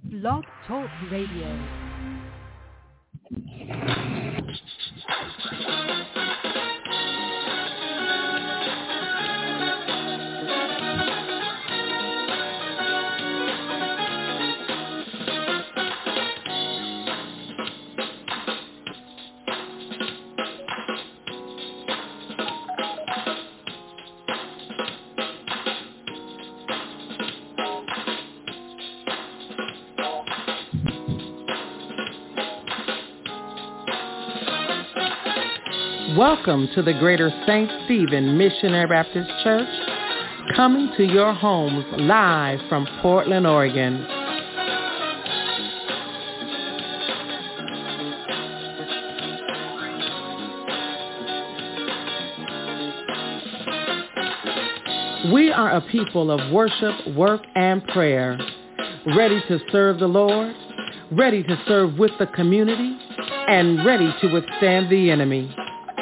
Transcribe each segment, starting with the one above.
Blog Talk Radio. Welcome to the Greater St. Stephen Missionary Baptist Church, coming to your homes live from Portland, Oregon. We are a people of worship, work, and prayer, ready to serve the Lord, ready to serve with the community, and ready to withstand the enemy.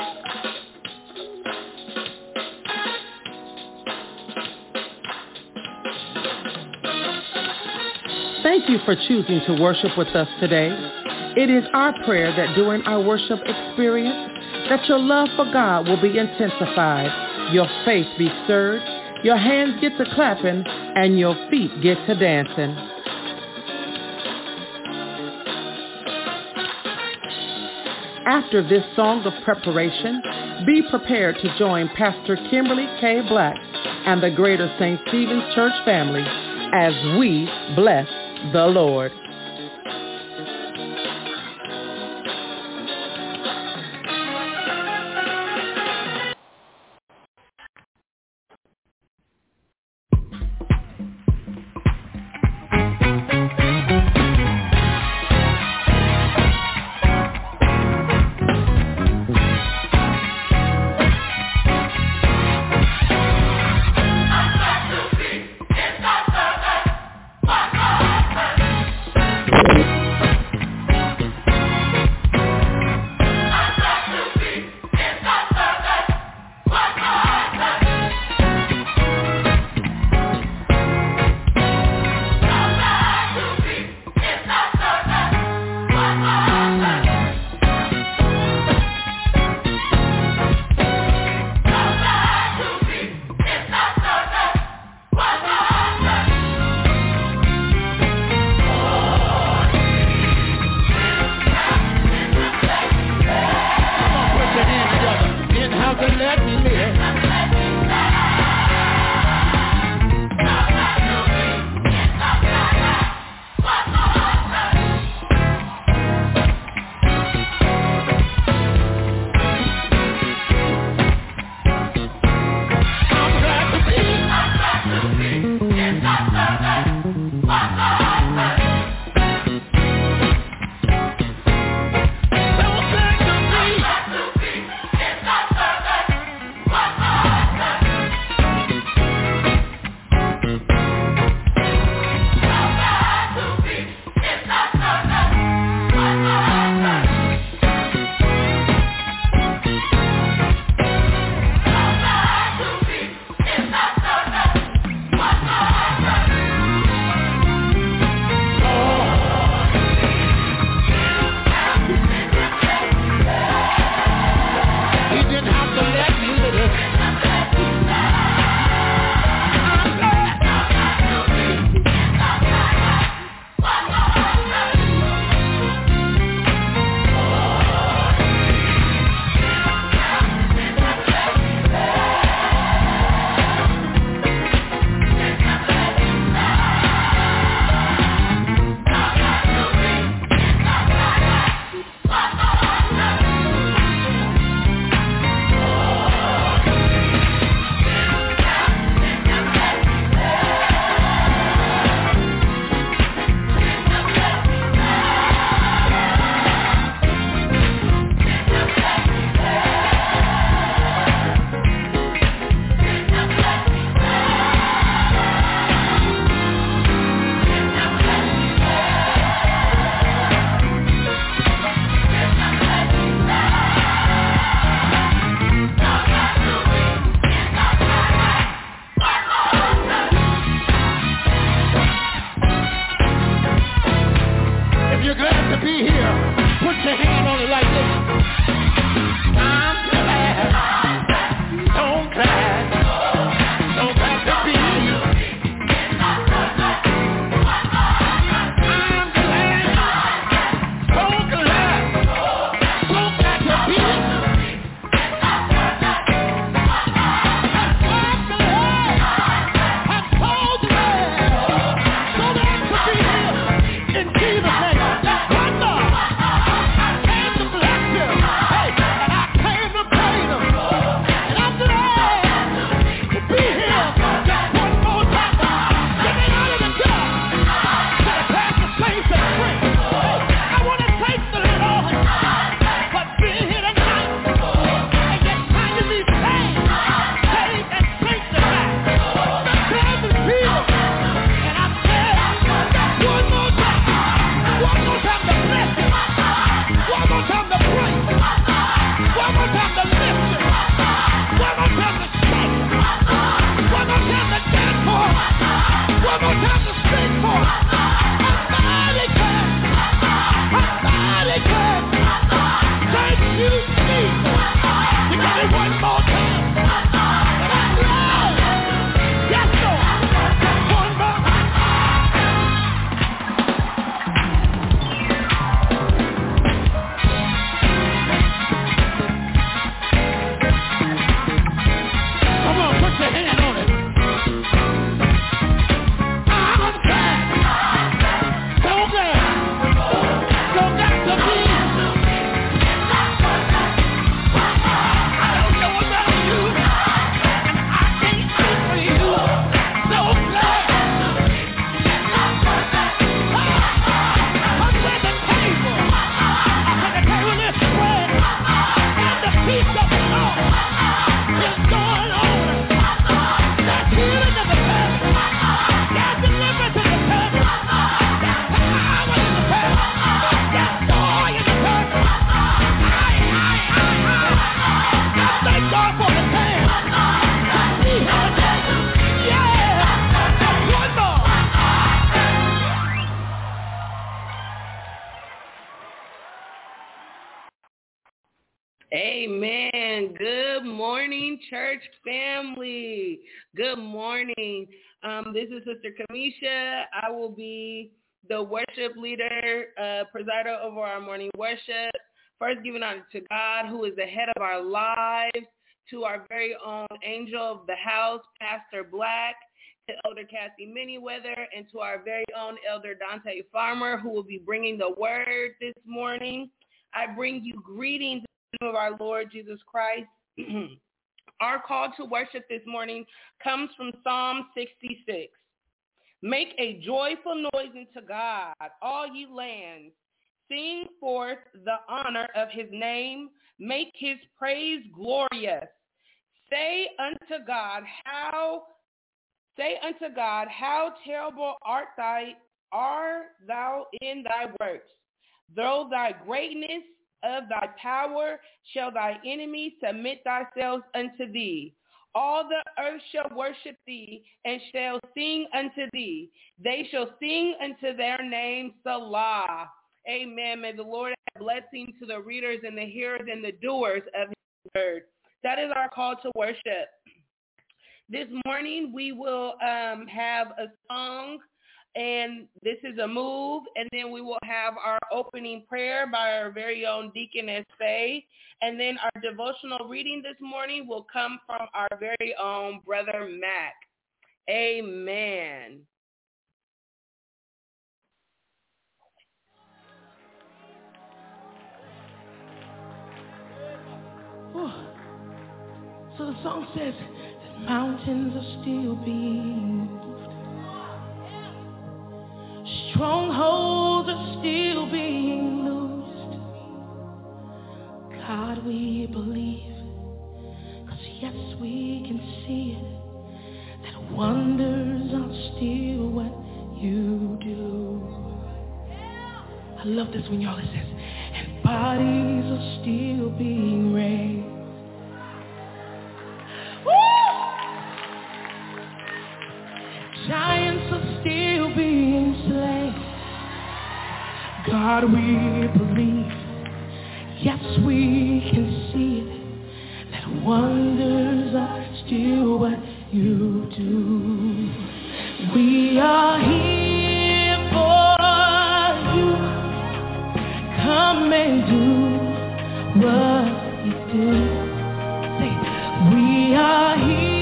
Thank you for choosing to worship with us today. It is our prayer that during our worship experience, that your love for God will be intensified, your faith be stirred, your hands get to clapping, and your feet get to dancing. After this song of preparation, be prepared to join Pastor Kimberly K. Black and the Greater St. Stephen's Church family as we bless the Lord. Amen. Good morning, church family. Good morning. This is Sister Kamisha. I will be the worship leader, presider over our morning worship. First, giving honor to God, who is the head of our lives, to our very own angel of the house, Pastor Black, to Elder Cassie Manyweather, and to our very own Elder Dante Farmer, who will be bringing the word this morning. I bring you greetings of our Lord Jesus Christ. Our call to worship this morning comes from Psalm 66. Make a joyful noise unto God, all ye lands. Sing forth the honor of his name. Make his praise glorious. Say unto God, how terrible art thou in thy works. Though thy greatness of thy power shall thy enemies submit themselves unto thee. All the earth shall worship thee and shall sing unto thee. They shall sing unto their name, Salah. Amen. May the Lord add blessing to the readers and the hearers and the doers of his word. That is our call to worship. This morning we will have a song, and this is a move, and then we will have our opening prayer by our very own Deaconess Faye, and then our devotional reading this morning will come from our very own Brother Mac. Amen. So the song says that mountains are still being moved. Strongholds are still being loosed. God, we believe, 'cause yes, we can see it, that wonders are still what you do. I love this when y'all, it says, and bodies are still being raised. Giants are still being slain. God, we believe. Yes, we can see it, that wonders are still what you do. We are here for you. Come and do what you do. Say, we are here.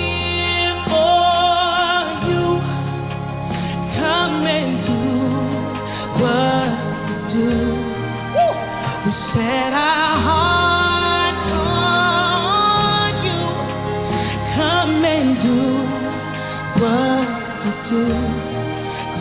We set our hearts on you. Come and do what you do.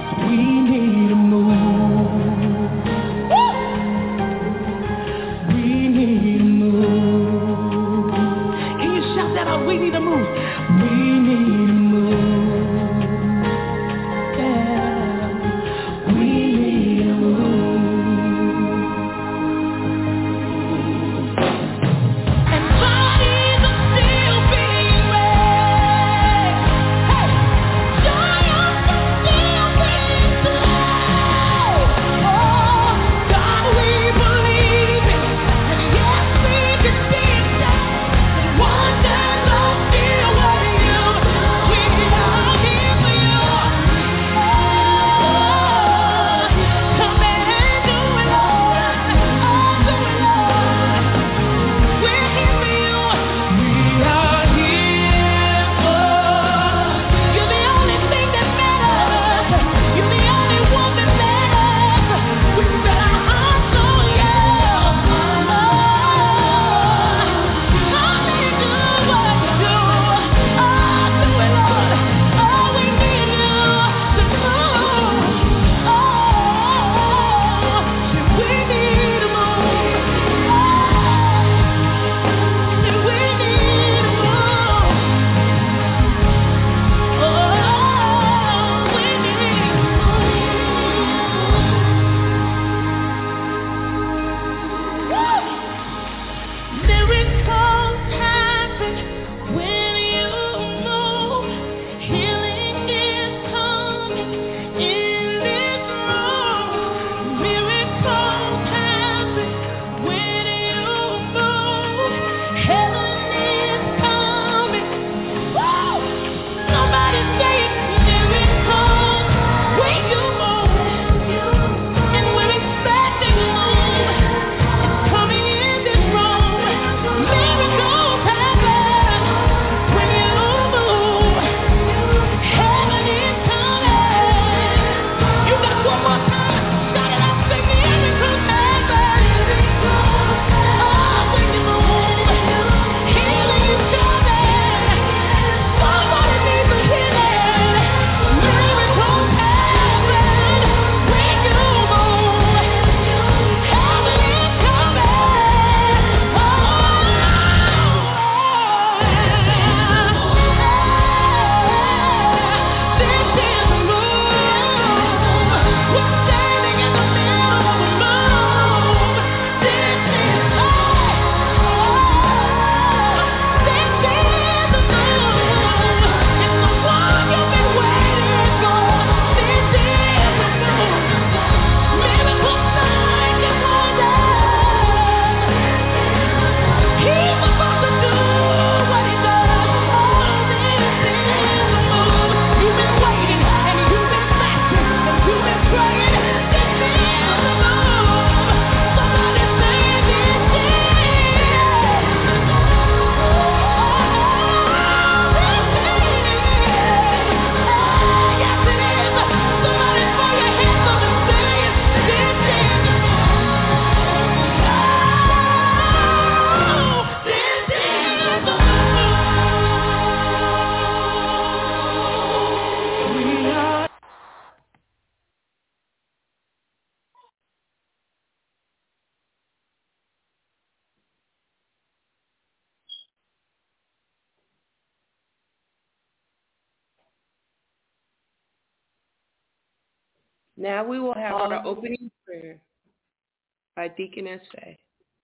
Now we will have our opening prayer by Deaconess Faye.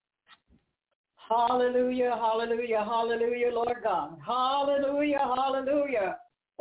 Hallelujah, hallelujah, hallelujah, Lord God. Hallelujah, hallelujah.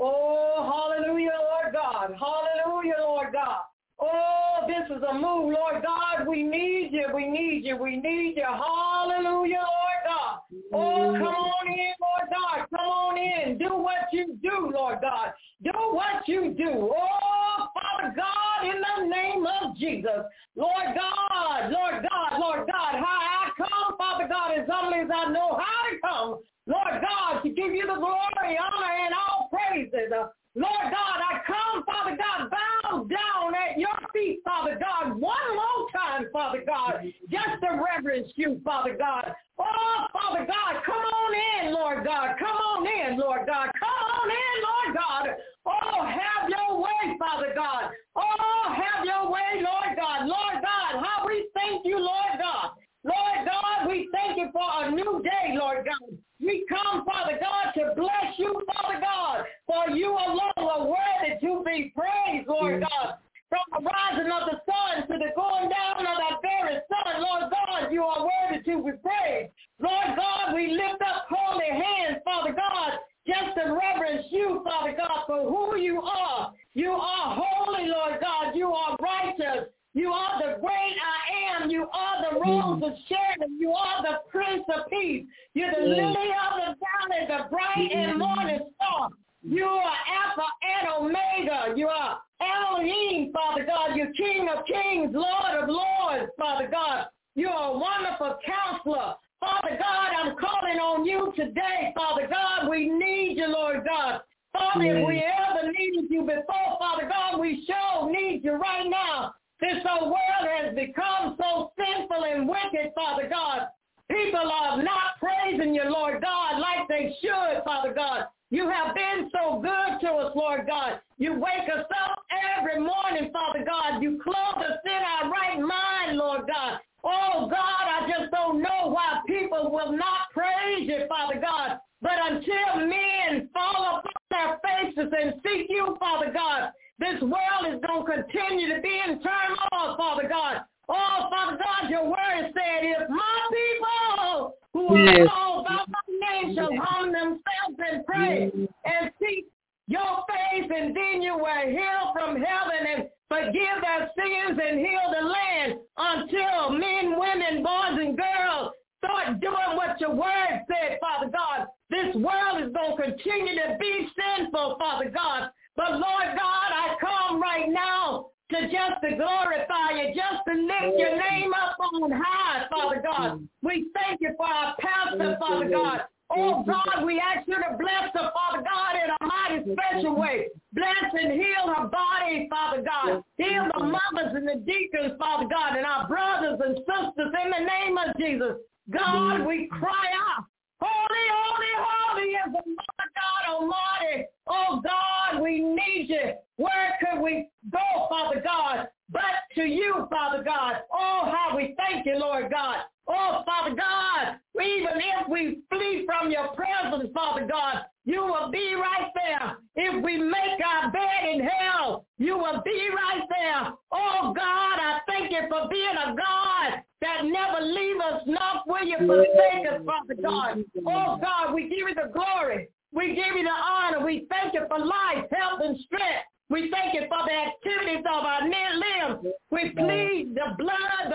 Oh, hallelujah, Lord God. Hallelujah, Lord God. Oh, this is a move, Lord God. We need you, we need you, we need you. Hallelujah, Lord God. Oh, come on in, Lord God. Come on in. Do what you do, Lord God. Do what you do. Oh, Father God, in the name of Jesus. Lord God, Lord God, Lord God, how I come, Father God, as humbly as I know how to come. Lord God, to give you the glory, honor, and all praises. Lord God, I come, Father God, bow down at your feet, Father God, one more time, Father God, just to reverence you, Father God. Oh, Father God, come on in, Lord God. Come on in, Lord God. Come on in, Lord God. Oh, have your way, Father God. Oh, have your way, Lord God. Lord God, how we thank you, Lord God. Lord God, we thank you for a new day, Lord God. We come, Father God, to bless you, Father God, for you alone are worthy to be praised, Lord God. From the rising of the sun to the going down of that very sun, Lord God, you are worthy to be praised. Lord God, we lift up holy hands, Father God, just to reverence you, Father God, for who you are. You are holy, Lord God. You are righteous. You are the great I am. You are the rose of Sharon. You are the Prince of Peace. You're the lily of the valley, the bright and morning star. You are Alpha and Omega. You are Elohim, Father God. You're King of kings, Lord of lords, Father God. You're a wonderful counselor. Father God, I'm calling on you today, Father God. We need you, Lord God. Father, if we ever needed you before, Father God, we sure need you right now. This whole world has become so sinful and wicked, Father God. People are not praising you, Lord God, like they should, Father God. You have been so good to us, Lord God. You wake us up every morning, Father God. You clothe us in our right mind, Lord God. Oh, God, I just don't know why people will not praise you, Father God. But until men fall upon their faces and seek you, Father God, this world is going to continue to be in turmoil, Father God. Oh, Father God, your word said, if my people who are called by my name shall humble themselves and pray and seek your face, and then you will hear from heaven and forgive their sins and heal the land until men, women, boys, and girls start doing what your word said, Father God. This world is going to continue to be sinful, Father God. But, Lord God, I come right now to just to glorify you, just to lift your name up on high, Father God. We thank you for our pastor, Father God. Oh, God, we ask you to bless her, Father God, in a mighty special way. Bless and heal her body, Father God. Heal the mothers and the deacons, Father God, and our brothers and sisters in the name of Jesus. God, we cry out, holy, holy, holy is the Lord God Almighty. Oh, God, we need you. Where could we go, Father God, but to you, Father God? Oh, how we thank you, Lord God. Oh, Father God, even if we flee from your presence, Father God, you will be right there. If we make our bed in hell, you will be right there. Oh, God, I thank you for being a God that never leave us, nor will you forsake us, Father God. Oh, God, we give you the glory. We give you the honor. We thank you for life, health, and strength. We thank you for the activities of our limbs. We plead the blood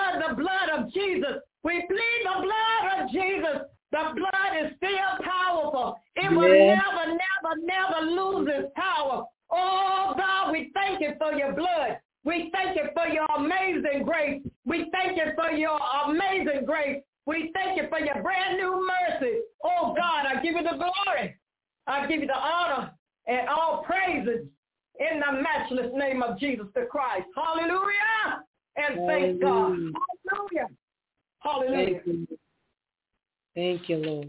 of Jesus. We plead the blood of Jesus. The blood is still powerful. It will never lose its power. Oh, God, we thank you for your blood. We thank you for your amazing grace. We thank you for your amazing grace. We thank you for your brand new mercy. Oh, God, I give you the glory. I give you the honor and all praises in the matchless name of Jesus the Christ. Hallelujah. And thank God. Hallelujah. Hallelujah. Thank you, Lord.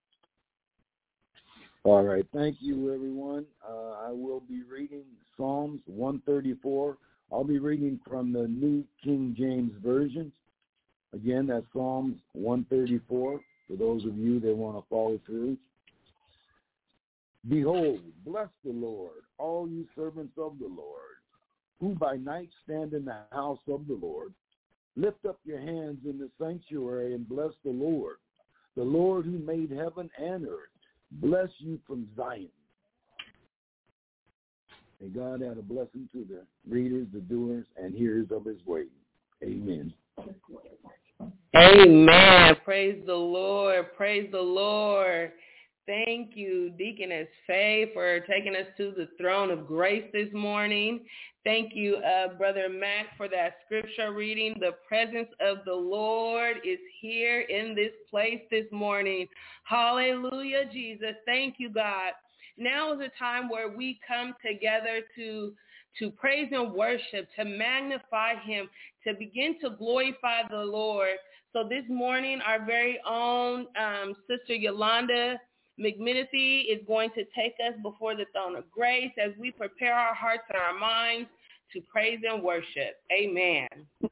All right. Thank you, everyone. I will be reading Psalms 134. I'll be reading from the New King James Version. Again, that's Psalms 134 for those of you that want to follow through. Behold, bless the Lord, all you servants of the Lord. who by night stand in the house of the Lord. Lift up your hands in the sanctuary and bless the Lord who made heaven and earth. Bless you from Zion. May God add a blessing to the readers, the doers, and hearers of his word. Amen. Amen. Praise the Lord. Praise the Lord. Thank you, Deaconess Faye, for taking us to the throne of grace this morning. Thank you, Brother Mac, for that scripture reading. The presence of the Lord is here in this place this morning. Hallelujah, Jesus. Thank you, God. Now is a time where we come together to praise and worship, to magnify him, to begin to glorify the Lord. So this morning, our very own Sister Yolanda McMenefee is going to take us before the throne of grace as we prepare our hearts and our minds to praise and worship. Amen.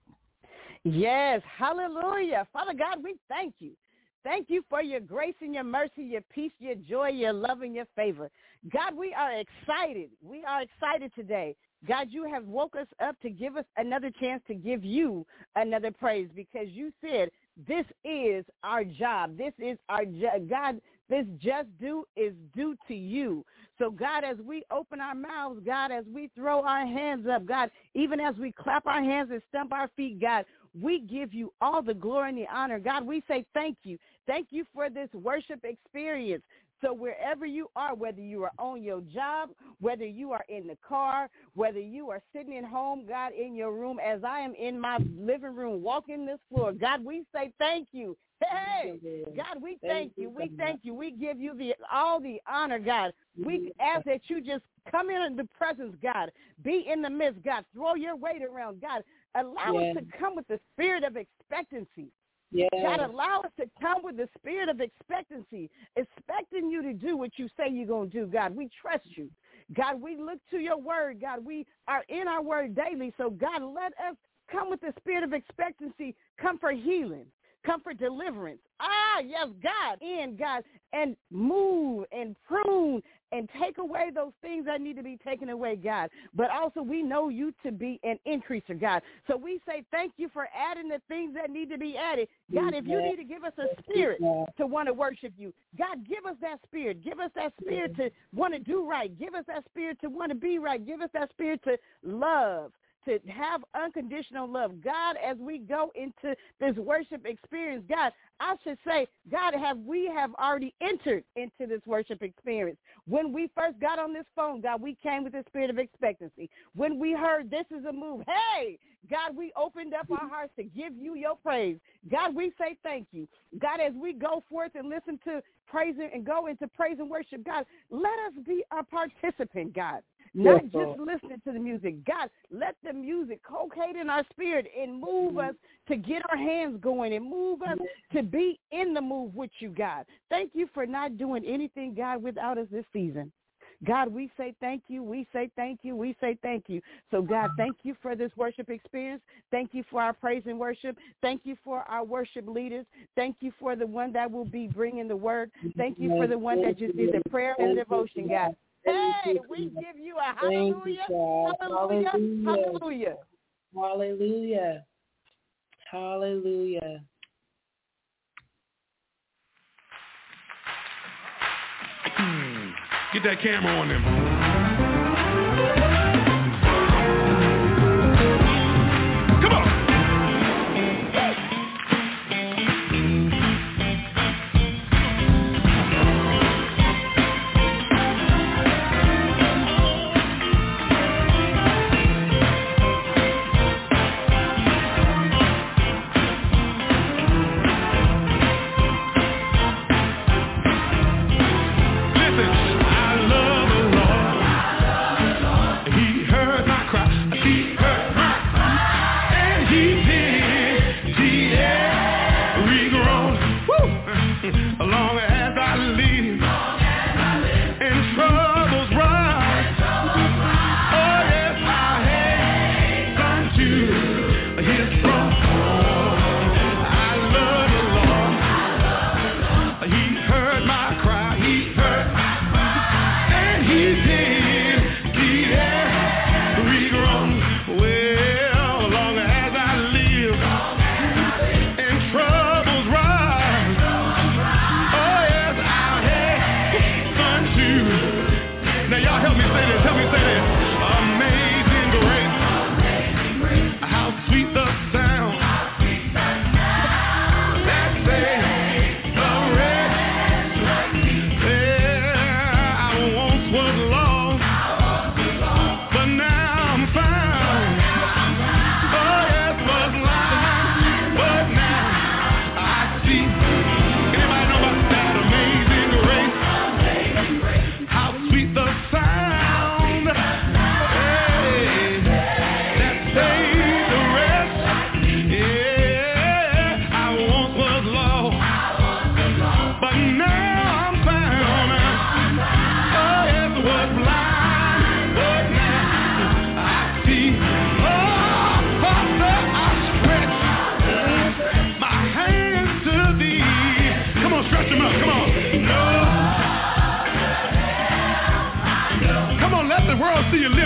Yes, hallelujah. Father God, we thank you. Thank you for your grace and your mercy, your peace, your joy, your love, and your favor. God, we are excited. We are excited today. God, you have woke us up to give us another chance to give you another praise because you said this is our job. This is our job. God, this just due is due to you. So, God, as we open our mouths, God, as we throw our hands up, God, even as we clap our hands and stomp our feet, God, we give you all the glory and the honor. God, we say thank you. Thank you for this worship experience. So wherever you are, whether you are on your job, whether you are in the car, whether you are sitting at home, God, in your room, as I am in my living room walking this floor, God, we say thank you. Hey, God, we thank you. We thank you. We give you all the honor, God. We ask that you just come in the presence, God. Be in the midst, God. Throw your weight around, God. Allow us to come with the spirit of expectancy. Yes. God, allow us to come with the spirit of expectancy, expecting you to do what you say you're going to do, God. We trust you. God, we look to your word, God. We are in our word daily. So, God, let us come with the spirit of expectancy, come for healing, come for deliverance. Yes, God, and move and prune and take away those things that need to be taken away, God. But also we know you to be an increaser, God. So we say thank you for adding the things that need to be added. God, if you need to give us a spirit to want to worship you, God, give us that spirit. Give us that spirit to want to do right. Give us that spirit to want to be right. Give us that spirit to love, to have unconditional love. God, as we go into this worship experience, God, I should say, God, we have already entered into this worship experience. When we first got on this phone, God, we came with the spirit of expectancy. When we heard this is a move, hey, God, we opened up our hearts to give you your praise. God, we say thank you. God, as we go forth and listen to praise and go into praise and worship, God, let us be a participant, God. Not just listening to the music. God, let the music co-locate in our spirit and move us to get our hands going and move us to be in the move with you, God. Thank you for not doing anything, God, without us this season. God, we say thank you. We say thank you. We say thank you. So, God, thank you for this worship experience. Thank you for our praise and worship. Thank you for our worship leaders. Thank you for the one that will be bringing the word. Thank you for the one that just did the prayer and devotion, God. Hey, we give you a hallelujah, hallelujah, hallelujah. Hallelujah. Hallelujah. Get that camera on them.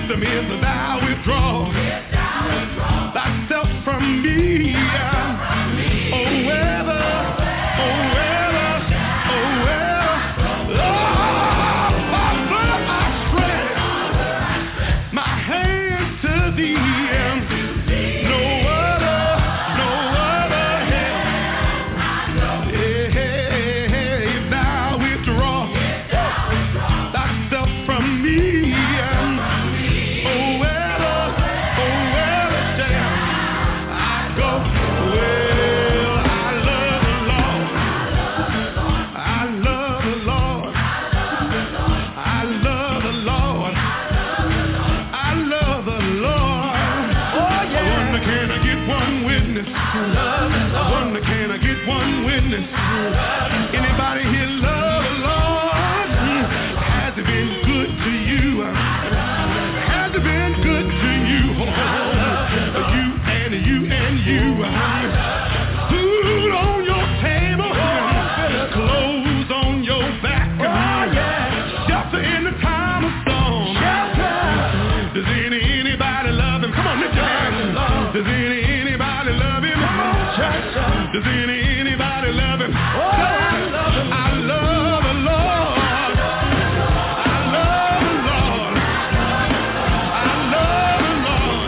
wisdom is thou withdraw thyself from me. Oh, whether, Father, I stretch my hands to thee. No other help. If thou withdraw thyself from me. Oh, whether shall I go? Well, I love the Lord. I love the Lord. I love the Lord. I love the Lord. Oh, yeah. I wonder, can I get one witness? I wonder, can I get one witness? Anybody here love the Lord? Has it been good to you? Has it been good to you? You and you. Food on your table, clothes on your back. Shelter in the time of storm. Does anybody love him? Come on, lift your hands. Does anybody love him? Does anybody love him? I love the Lord. I love the Lord. I love the Lord.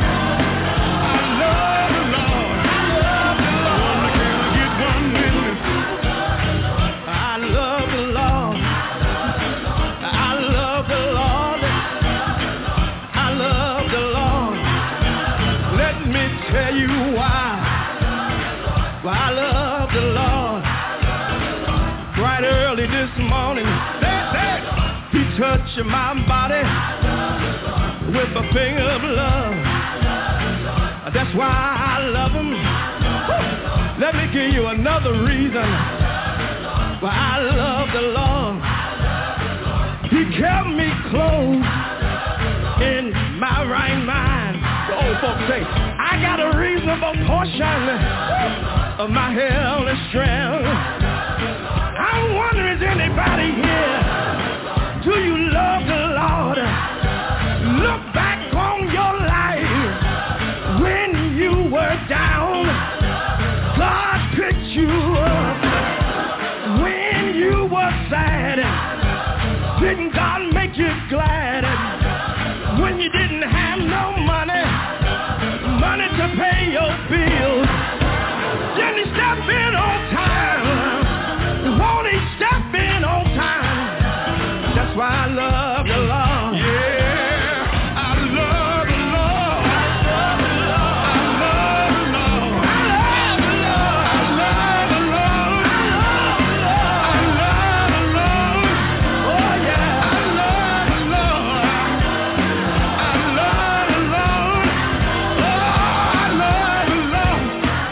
I love the Lord. I wonder, can I get one witness? I love the Lord. I love the Lord. I love the Lord. Let me tell you why I love the Lord. Right early this morning, he touched my body with a finger of love. That's why I love him. Let me give you another reason why I love the Lord. He kept me close in my right mind. The old folks say, I got a reasonable portion of my health and strength. I'm wondering, is anybody here? Do you love the Lord? Look back on your life when you were down. God picked you up when you were sad. Didn't God make you glad when you didn't have no money to pay your bills? Didn't he step in on time? Won't he step in on time? That's why I love the Lord. Yeah, I love the Lord. I love the Lord. I love the Lord. I love the Lord. I love the Lord. Oh yeah, I love the Lord. I love the Lord. Oh, I love the Lord.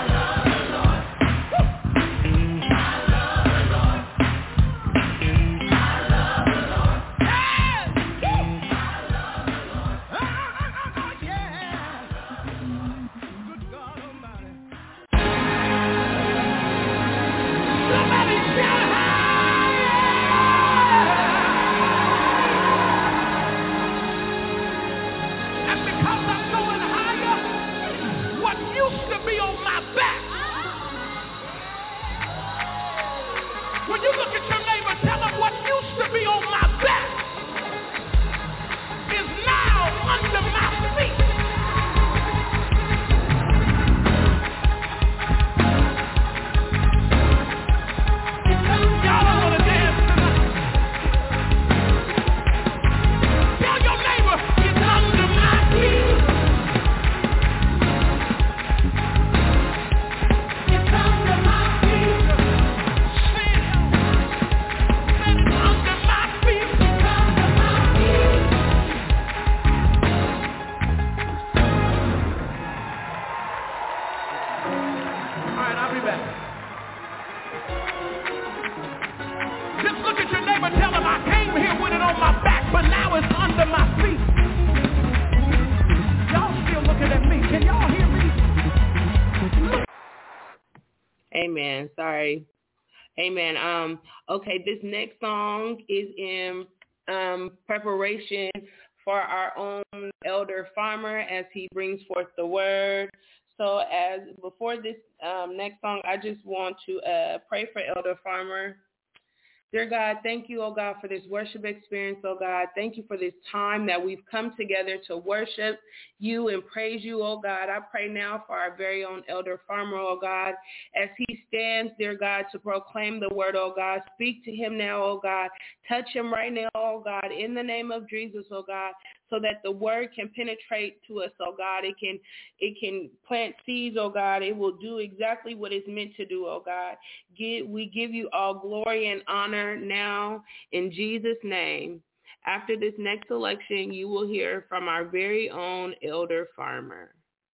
Good God Almighty. Somebody shout and because I'm going higher, what used to be on my back. When you look at your neighbor, tell them what used to be on my back is now under my feet. Y'all don't want to dance tonight. Tell your neighbor, it's under my feet. It's under my feet. Say it. Say it's under my feet. It's under my feet. All right, I'll be back. Just look at your neighbor, tell him I came here with it on my back, but now it's under my feet. Y'all still looking at me. Can y'all hear me? Amen. Sorry. Amen. Okay, this next song is in preparation for our own Elder Farmer as he brings forth the word. So as before this next song, I just want to pray for Elder Farmer. Dear God, thank you, oh God, for this worship experience, oh God. Thank you for this time that we've come together to worship you and praise you, oh God. I pray now for our very own Elder Farmer, oh God, as he stands, dear God, to proclaim the word, oh God. Speak to him now, oh God. Touch him right now, oh God, in the name of Jesus, oh God, so that the word can penetrate to us, oh God. It can plant seeds, oh God. It will do exactly what it's meant to do, oh God. We give you all glory and honor now in Jesus' name. After this next selection, you will hear from our very own Elder Farmer.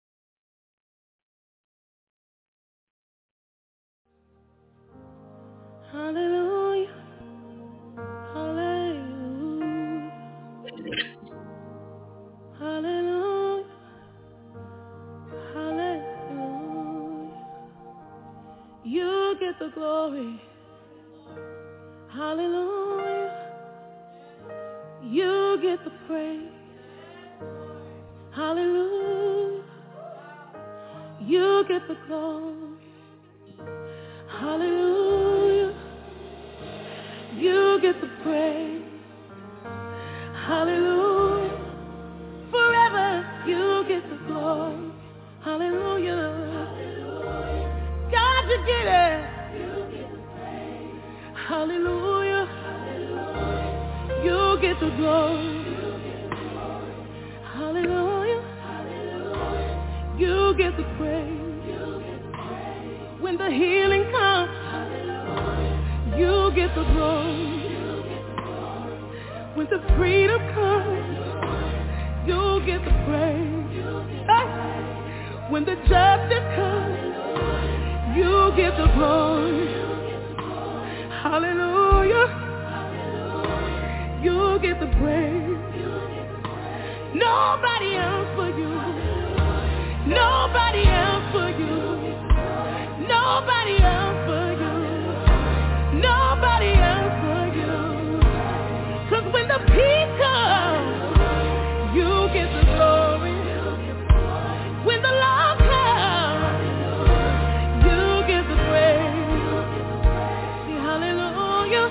Hallelujah. Hallelujah. Hallelujah. Hallelujah. You get the glory. Hallelujah. You get the praise. Hallelujah. You get the glory. Hallelujah. You get the praise. Hallelujah. Forever you get the glory. Hallelujah. God, you get it. Hallelujah. You get the glory. Hallelujah. You get the praise. When the healing comes, you get the glory. When the freedom comes, you get the praise. Hey. When the justice comes, you get the glory. Hallelujah. You get the praise. Nobody else for you. Nobody else for you. Nobody else for you. Nobody else for you. 'Cause when the peace comes, you get the glory. When the love comes, you get the praise. Hallelujah.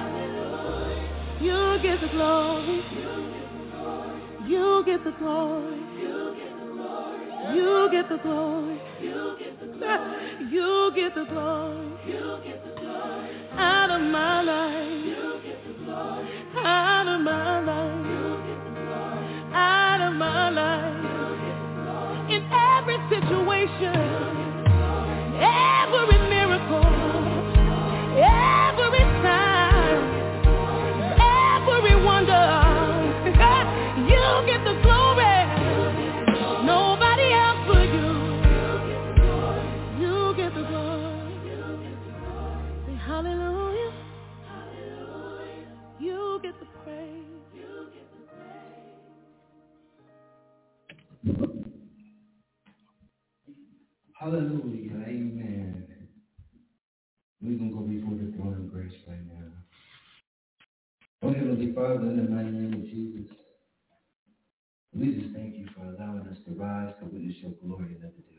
You get the glory. You get the glory. You get the glory. You get the glory. Out of my life. Out of my life. Out of my life. In every situation, every miracle, every sign, every wonder, you get the glory. Nobody else but you. You get the glory. Say hallelujah. You get the praise. Hallelujah. Amen. We're going to go before the throne of grace right now. Oh, Heavenly Father, in the mighty name of Jesus, we just thank you for allowing us to rise to witness your glory another day.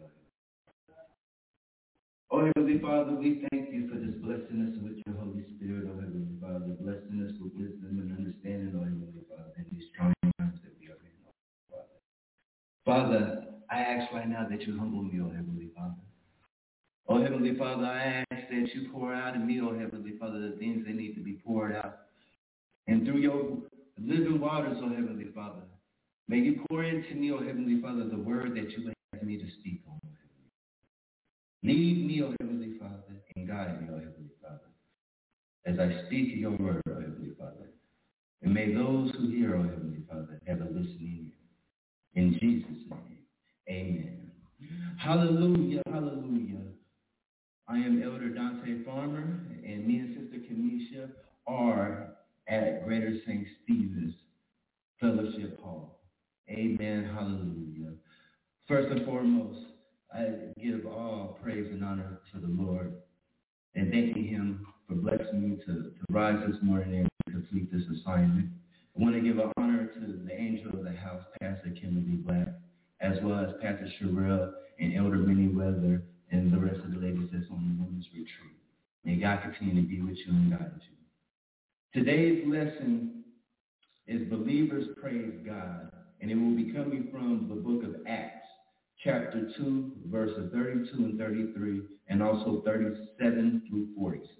Oh, Heavenly Father, we thank you for just blessing us with your Holy Spirit, oh Heavenly Father, blessing us with wisdom and understanding, oh Heavenly Father, in these trying times that we are in, oh Father. Father, I ask right now that you humble me, oh Heavenly Father. Oh Heavenly Father, I ask that you pour out in me, oh Heavenly Father, the things that need to be poured out. And through your living waters, oh Heavenly Father, may you pour into me, oh Heavenly Father, the word that you have me to speak on. Lead me, O Heavenly Father, and guide me, O Heavenly Father, as I speak your word, O Heavenly Father. And may those who hear, O Heavenly Father, have a listening ear. In Jesus' name, amen. Hallelujah, hallelujah. I am Elder Dante Farmer, and me and Sister Kenesha are at Greater St. Stephen's Fellowship Hall. Amen, hallelujah. First and foremost, I give all praise and honor to the Lord and thanking him for blessing me to rise this morning and complete this assignment. I want to give an honor to the angel of the house, Pastor Kimberly Black, as well as Pastor Sherelle and Elder Minnie Weather and the rest of the ladies that's on the women's retreat. May God continue to be with you and guide you. Today's lesson is Believers Praise God, and it will be coming from the book of Acts, chapter 2, verses 32 and 33, and also 37 through 47.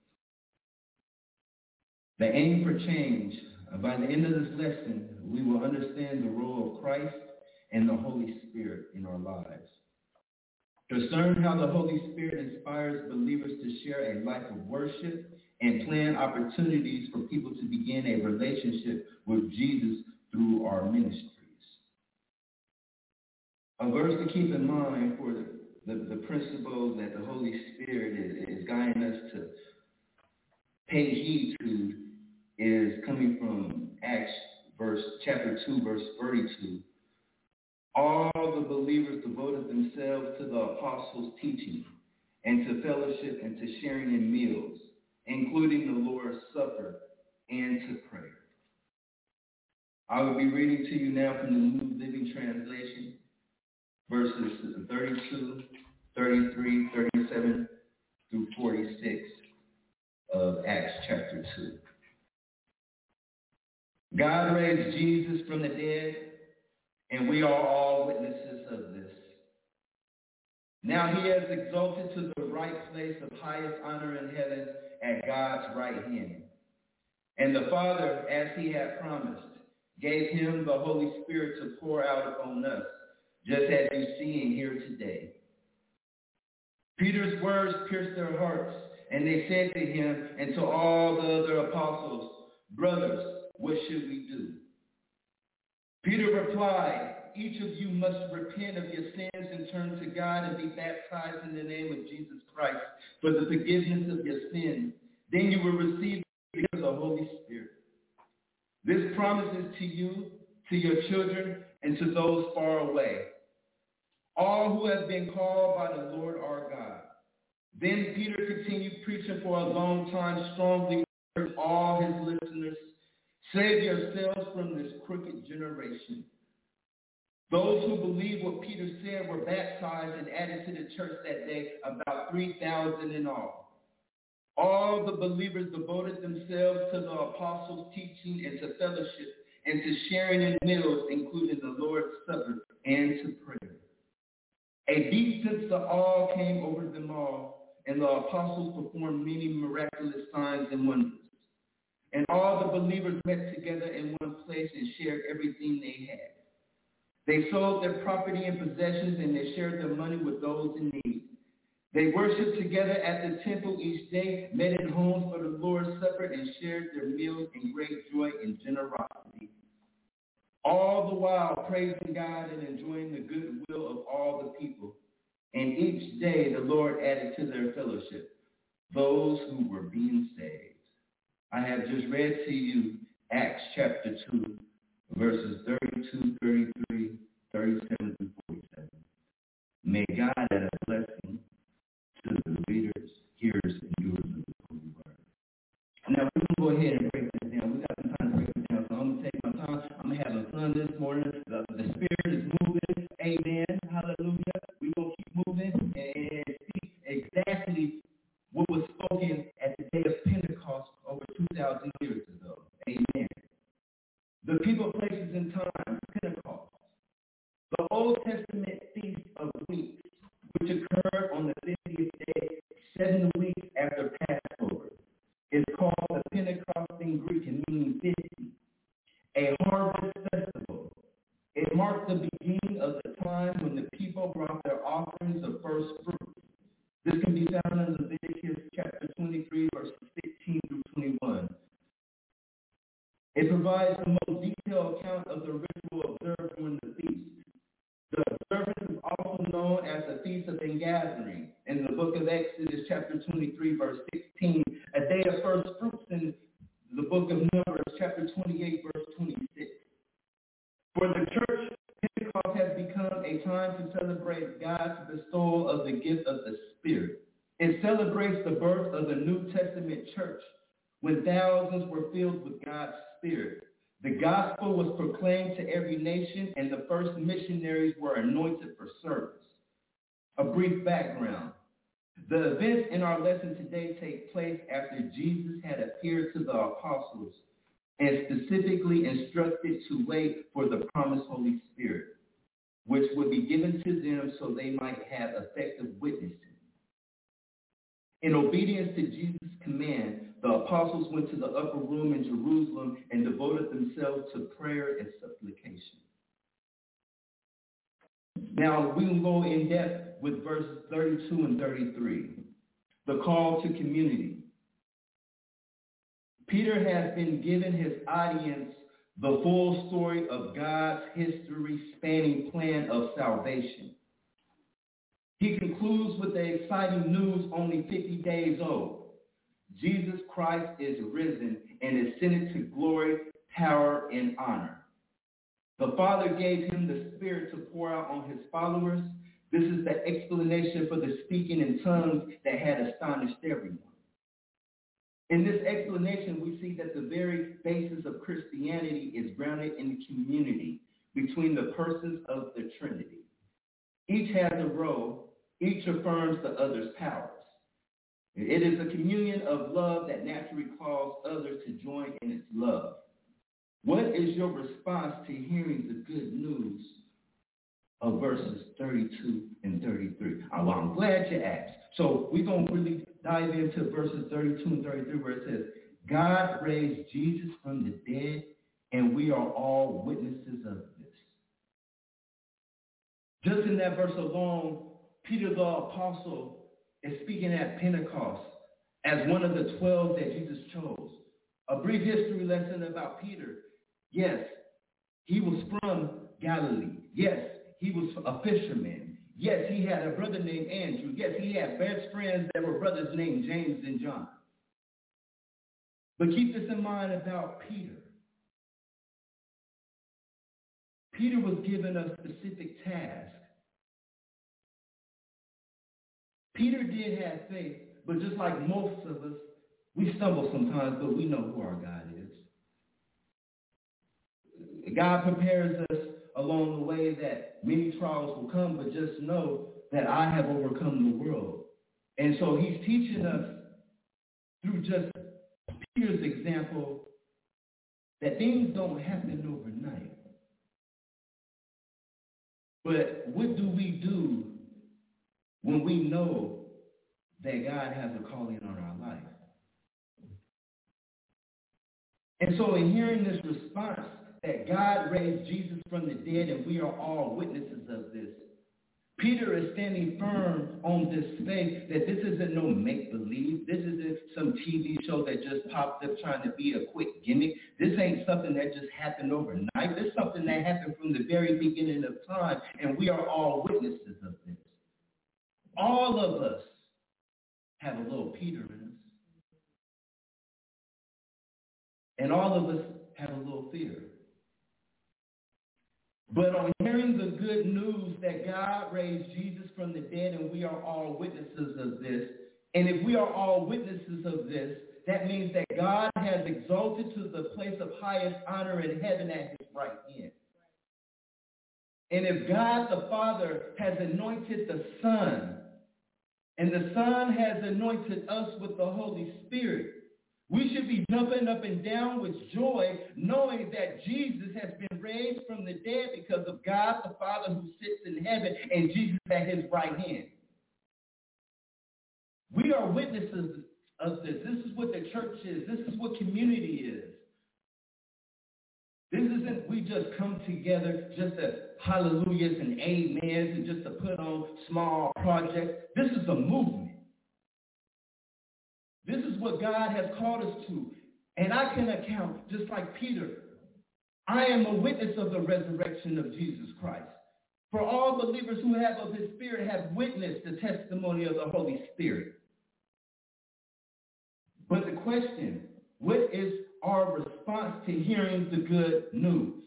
The aim for change. By the end of this lesson, we will understand the role of Christ and the Holy Spirit in our lives. Discern how the Holy Spirit inspires believers to share a life of worship and plan opportunities for people to begin a relationship with Jesus through our ministries. A verse to keep in mind for the principle that the Holy Spirit is guiding us to pay heed to is coming from Acts chapter 2, verse 32. All the believers devoted themselves to the apostles' teaching and to fellowship and to sharing in meals, including the Lord's Supper and to prayer. I will be reading to you now from the New Living Translation, verses 32, 33, 37 through 46 of Acts chapter 2. God raised Jesus from the dead, and we are all witnesses of this. Now he has exalted to the right place of highest honor in heaven at God's right hand. And the Father, as he had promised, gave him the Holy Spirit to pour out upon us, just as you see and hear today. Peter's words pierced their hearts, and they said to him and to all the other apostles, "Brothers, what should we do?" Peter replied, "Each of you must repent of your sins and turn to God and be baptized in the name of Jesus Christ for the forgiveness of your sins. Then you will receive the gift of the Holy Spirit. This promise is to you, to your children, and to those far away, all who have been called by the Lord our God." Then Peter continued preaching for a long time, strongly urging all his listeners, "Save yourselves from this crooked generation." Those who believed what Peter said were baptized and added to the church that day, about 3,000 in all. All the believers devoted themselves to the apostles' teaching and to fellowship and to sharing in meals, including the Lord's Supper and to prayer. A deep sense of awe came over them all, and the apostles performed many miraculous signs and wonders. And all the believers met together in one place and shared everything they had. They sold their property and possessions, and they shared their money with those in need. They worshiped together at the temple each day, met in homes for the Lord's Supper, and shared their meals in great joy and generosity, all the while praising God and enjoying the goodwill of all the people. And each day the Lord added to their fellowship those who were being saved. I have just read to you Acts chapter 2, verses 32, 33, 37 through 47. May God add a blessing to the readers, hearers, and doers of the Holy Word. Now we're going to go ahead and break this down. We got some time to break this down, so I'm going to take my time. I'm going to have fun this morning. The Spirit is moving. Amen. Hallelujah. We're going to keep moving and see exactly what was spoken at the day of Pentecost over 2,000 years ago. Amen. The people, places, and time, Pentecost. The Old Testament Feast of Weeks, which occurred on the 50th day, 7 weeks after Passover, is called the Pentecost in Greek and meaning 50, a harvest festival. It marked the beginning of the time when the people brought their offerings of first fruits. This can be found in Leviticus chapter 23, verses 16 through 21. It provides the most detailed account of the ritual observed during the feast. The observance is also known as the Feast of Ingathering in the book of Exodus chapter 23, verse 16, a day of first fruits in the book of Numbers chapter 28, verse 26. For the church, Pentecost has become a time to celebrate God's bestowal of the gift of the Spirit. It celebrates the birth of the New Testament church when thousands were filled with God's Spirit. The gospel was proclaimed to every nation, and the first missionaries were anointed for service. A brief background. The events in our lesson today take place after Jesus had appeared to the apostles and specifically instructed to wait for the promised Holy Spirit, which would be given to them so they might have effective witnessing. In obedience to Jesus' command, the apostles went to the upper room in Jerusalem and devoted themselves to prayer and supplication. Now, we will go in depth with verses 32 and 33, the call to community. Peter has been given his audience the full story of God's history-spanning plan of salvation. He concludes with the exciting news only 50 days old. Jesus Christ is risen and ascended to glory, power, and honor. The Father gave him the Spirit to pour out on his followers. This is the explanation for the speaking in tongues that had astonished everyone. In this explanation, we see that the very basis of Christianity is grounded in the community between the persons of the Trinity. Each has a role. Each affirms the other's powers. It is a communion of love that naturally calls others to join in its love. What is your response to hearing the good news of verses 32 and 33? Well, I'm glad you asked. So we're going to really dive into verses 32 and 33 where it says, God raised Jesus from the dead, and we are all witnesses of this. Just in that verse alone, Peter the apostle is speaking at Pentecost as one of the 12 that Jesus chose. A brief history lesson about Peter. Yes, he was from Galilee. Yes, he was a fisherman. Yes, he had a brother named Andrew. Yes, he had best friends that were brothers named James and John. But keep this in mind about Peter. Peter was given a specific task. Peter did have faith, but just like most of us, we stumble sometimes, but we know who our God is. God prepares us along the way that many trials will come, but just know that I have overcome the world. And so he's teaching us through just Peter's example that things don't happen overnight. But what do we do when we know that God has a calling on our life? And so in hearing this response that God raised Jesus from the dead and we are all witnesses of this, Peter is standing firm on this faith that this isn't no make-believe. This isn't some TV show that just popped up trying to be a quick gimmick. This ain't something that just happened overnight. This is something that happened from the very beginning of time, and we are all witnesses of this. All of us have a little Peter in us. And all of us have a little fear. But on hearing the good news that God raised Jesus from the dead and we are all witnesses of this, and if we are all witnesses of this, that means that God has exalted to the place of highest honor in heaven at his right hand. And if God the Father has anointed the Son, and the Son has anointed us with the Holy Spirit, we should be jumping up and down with joy, knowing that Jesus has been raised from the dead because of God the Father who sits in heaven and Jesus at his right hand. We are witnesses of this. This is what the church is. This is what community is. This isn't we just come together just to hallelujahs and amens and just to put on small projects. This is a movement. This is what God has called us to. And I can account, just like Peter, I am a witness of the resurrection of Jesus Christ. For all believers who have of his Spirit have witnessed the testimony of the Holy Spirit. But the question, what is our response to hearing the good news?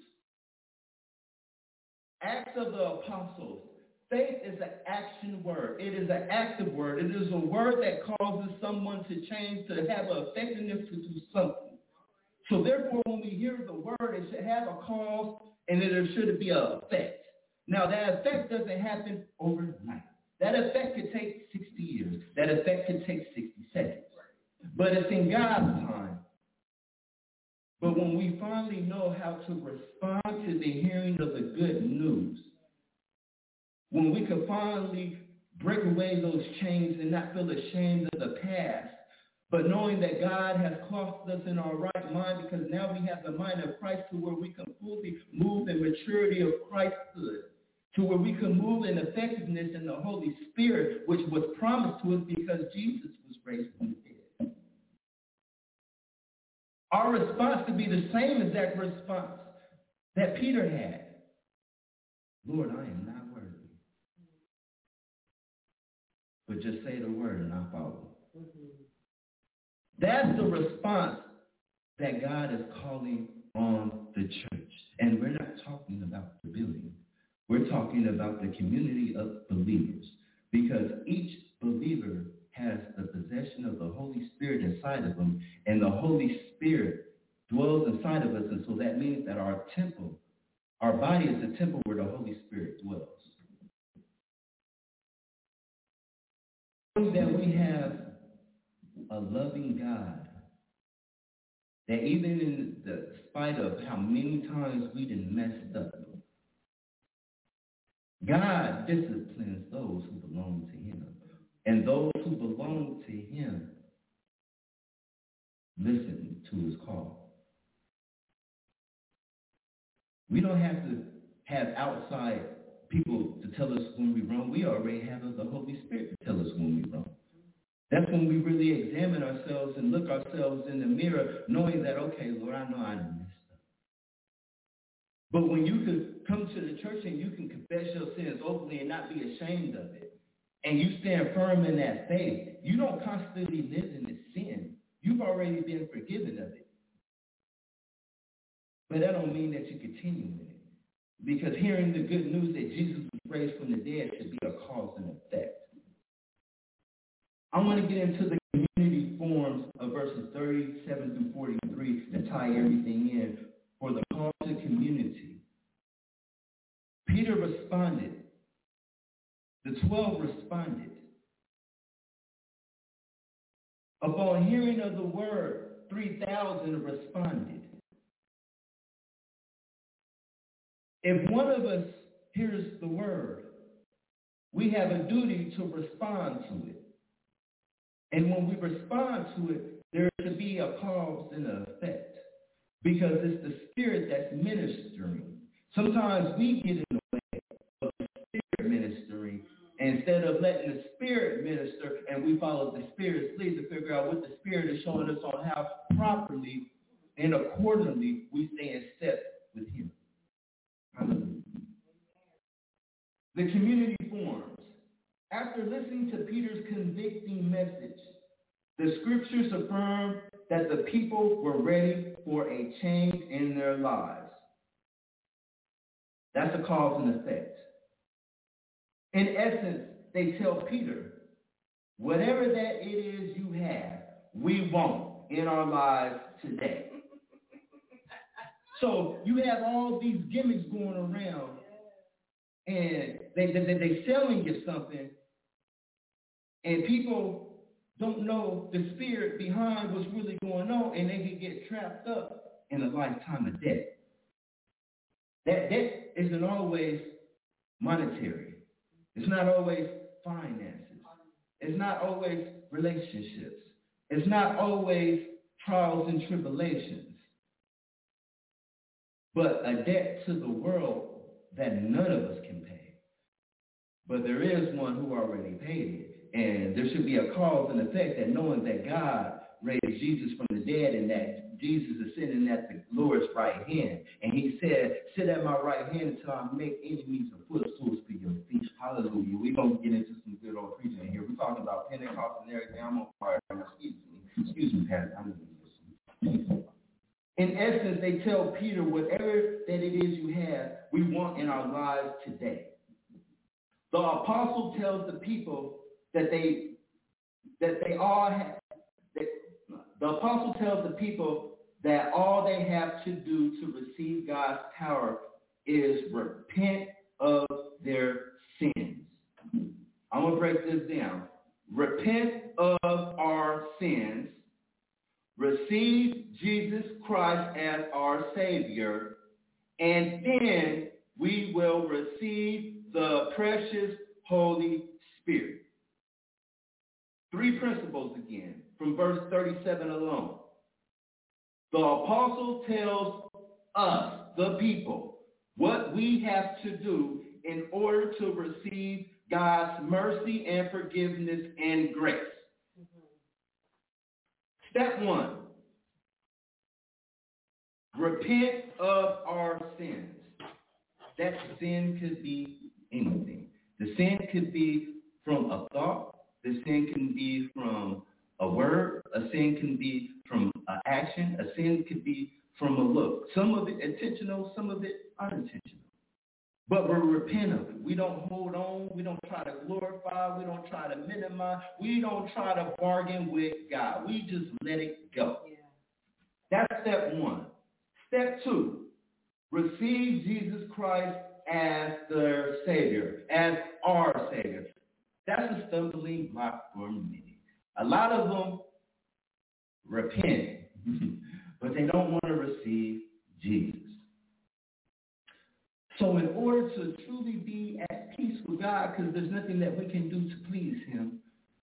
Acts of the Apostles. Faith is an action word. It is an active word. It is a word that causes someone to change, to have an effectiveness to do something. So therefore, when we hear the word, it should have a cause and there should be an effect. Now, that effect doesn't happen overnight. That effect could take 60 years. That effect could take 60 seconds. But it's in God's time. But when we finally know how to respond to the hearing of the good news, when we can finally break away those chains and not feel ashamed of the past, but knowing that God has clothed us in our right mind, because now we have the mind of Christ to where we can fully move in maturity of Christhood, to where we can move in effectiveness in the Holy Spirit, which was promised to us because Jesus was raised from the dead. Our response could be the same exact response that Peter had. Lord, I am not worthy. But just say the word and I'll follow. That's the response that God is calling on the church. And we're not talking about the building. We're talking about the community of believers. Because each believer has the possession of the Holy Spirit inside of them. And the Holy Spirit dwells inside of us. And so that means that our temple, our body is the temple where the Holy Spirit dwells. That we have a loving God, that even in the spite of how many times we done messed up, God disciplines those who belong to him. And those who belong to him listen to his call. We don't have to have outside people to tell us when we're wrong. We already have the Holy Spirit to tell us when we're wrong. That's when we really examine ourselves and look ourselves in the mirror, knowing that, okay, Lord, I know I messed up. But when you can come to the church and you can confess your sins openly and not be ashamed of it, and you stand firm in that faith, you don't constantly live in the sin. You've already been forgiven of it. But that don't mean that you continue in it. Because hearing the good news that Jesus was raised from the dead should be a cause and effect. I want to get into the community forms of verses 37 through 43 to tie everything in for the call to community. Peter responded. The 12 responded. Upon hearing of the word, 3,000 responded. If one of us hears the word, we have a duty to respond to it. And when we respond to it, there should be a cause and an effect. Because it's the Spirit that's ministering. Sometimes we get in the way of the Spirit ministering instead of letting the Spirit minister, and we follow the Spirit's lead to figure out what the Spirit is showing us on how properly and accordingly we stay in step with him. The community forms. After listening to Peter's convicting message, the scriptures affirm that the people were ready for a change in their lives. That's a cause and effect. In essence, they tell Peter, whatever that it is you have, we want in our lives today. So you have all these gimmicks going around, and they selling you something, and people don't know the spirit behind what's really going on, and they can get trapped up in a lifetime of debt. That debt isn't always monetary. It's not always finances. It's not always relationships. It's not always trials and tribulations. But a debt to the world that none of us can pay. But there is one who already paid it. And there should be a cause and effect that knowing that God raised Jesus from the dead and that Jesus is sitting at the Lord's right hand. And he said, sit at my right hand until I make enemies a footstools for your feet. Hallelujah. We're going to get into some good old preaching here. We're talking about Pentecost and everything. I'm on fire. Excuse me, Pastor. I'm going to do this. In essence, they tell Peter, whatever that it is you have, we want in our lives today. The apostle tells the people that they all have. The apostle tells the people that all they have to do to receive God's power is repent of their sins. I'm going to break this down. Repent of our sins, receive Jesus Christ as our Savior, and then we will receive the precious Holy Spirit. 3 principles again from verse 37 alone. The apostle tells us, the people, what we have to do in order to receive God's mercy and forgiveness and grace. Step 1, repent of our sins. That sin could be anything. The sin could be from a thought. The sin can be from a word. A sin can be from an action. A sin could be from a look. Some of it intentional, some of it unintentional. But we repent of it. We don't hold on. We don't try to glorify. We don't try to minimize. We don't try to bargain with God. We just let it go. Yeah. That's step 1. Step 2, receive Jesus Christ as their Savior, as our Savior. That's a stumbling block for many. A lot of them repent, but they don't want to receive Jesus. So in order to truly be at peace with God, because there's nothing that we can do to please him,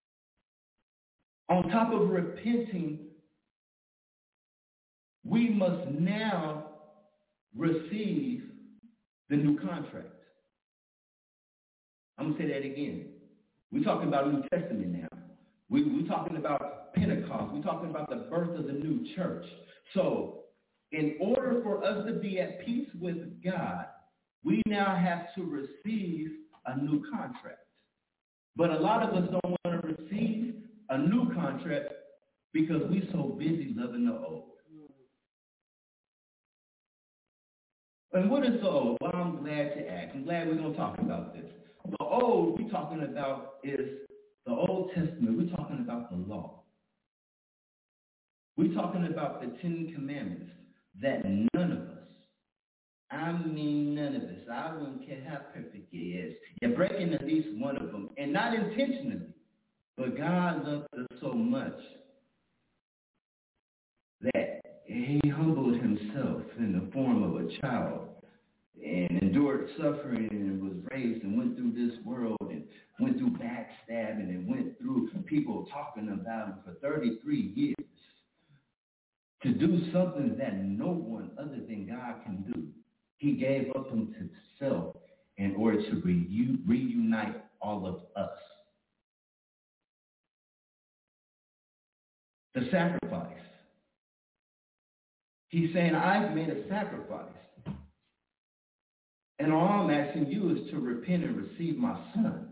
on top of repenting, we must now receive the new contract. I'm going to say that again. We're talking about New Testament now. We're talking about Pentecost. We're talking about the birth of the new church. So in order for us to be at peace with God, we now have to receive a new contract. But a lot of us don't want to receive a new contract because we're so busy loving the old. And what is the old? Well, I'm glad to ask. I'm glad we're going to talk about this. The old we're talking about is the Old Testament. We're talking about the law. We're talking about the 10 Commandments that none of us, I mean none of us, I wouldn't care how perfect it is, you're breaking at least one of them, and not intentionally, but God loved us so much that he humbled himself in the form of a child and endured suffering and was raised and went through this world and went through backstabbing and went through people talking about him for 33 years to do something that no one other than God can do. He gave up himself in order to reunite all of us. The sacrifice. He's saying, I've made a sacrifice. And all I'm asking you is to repent and receive my son.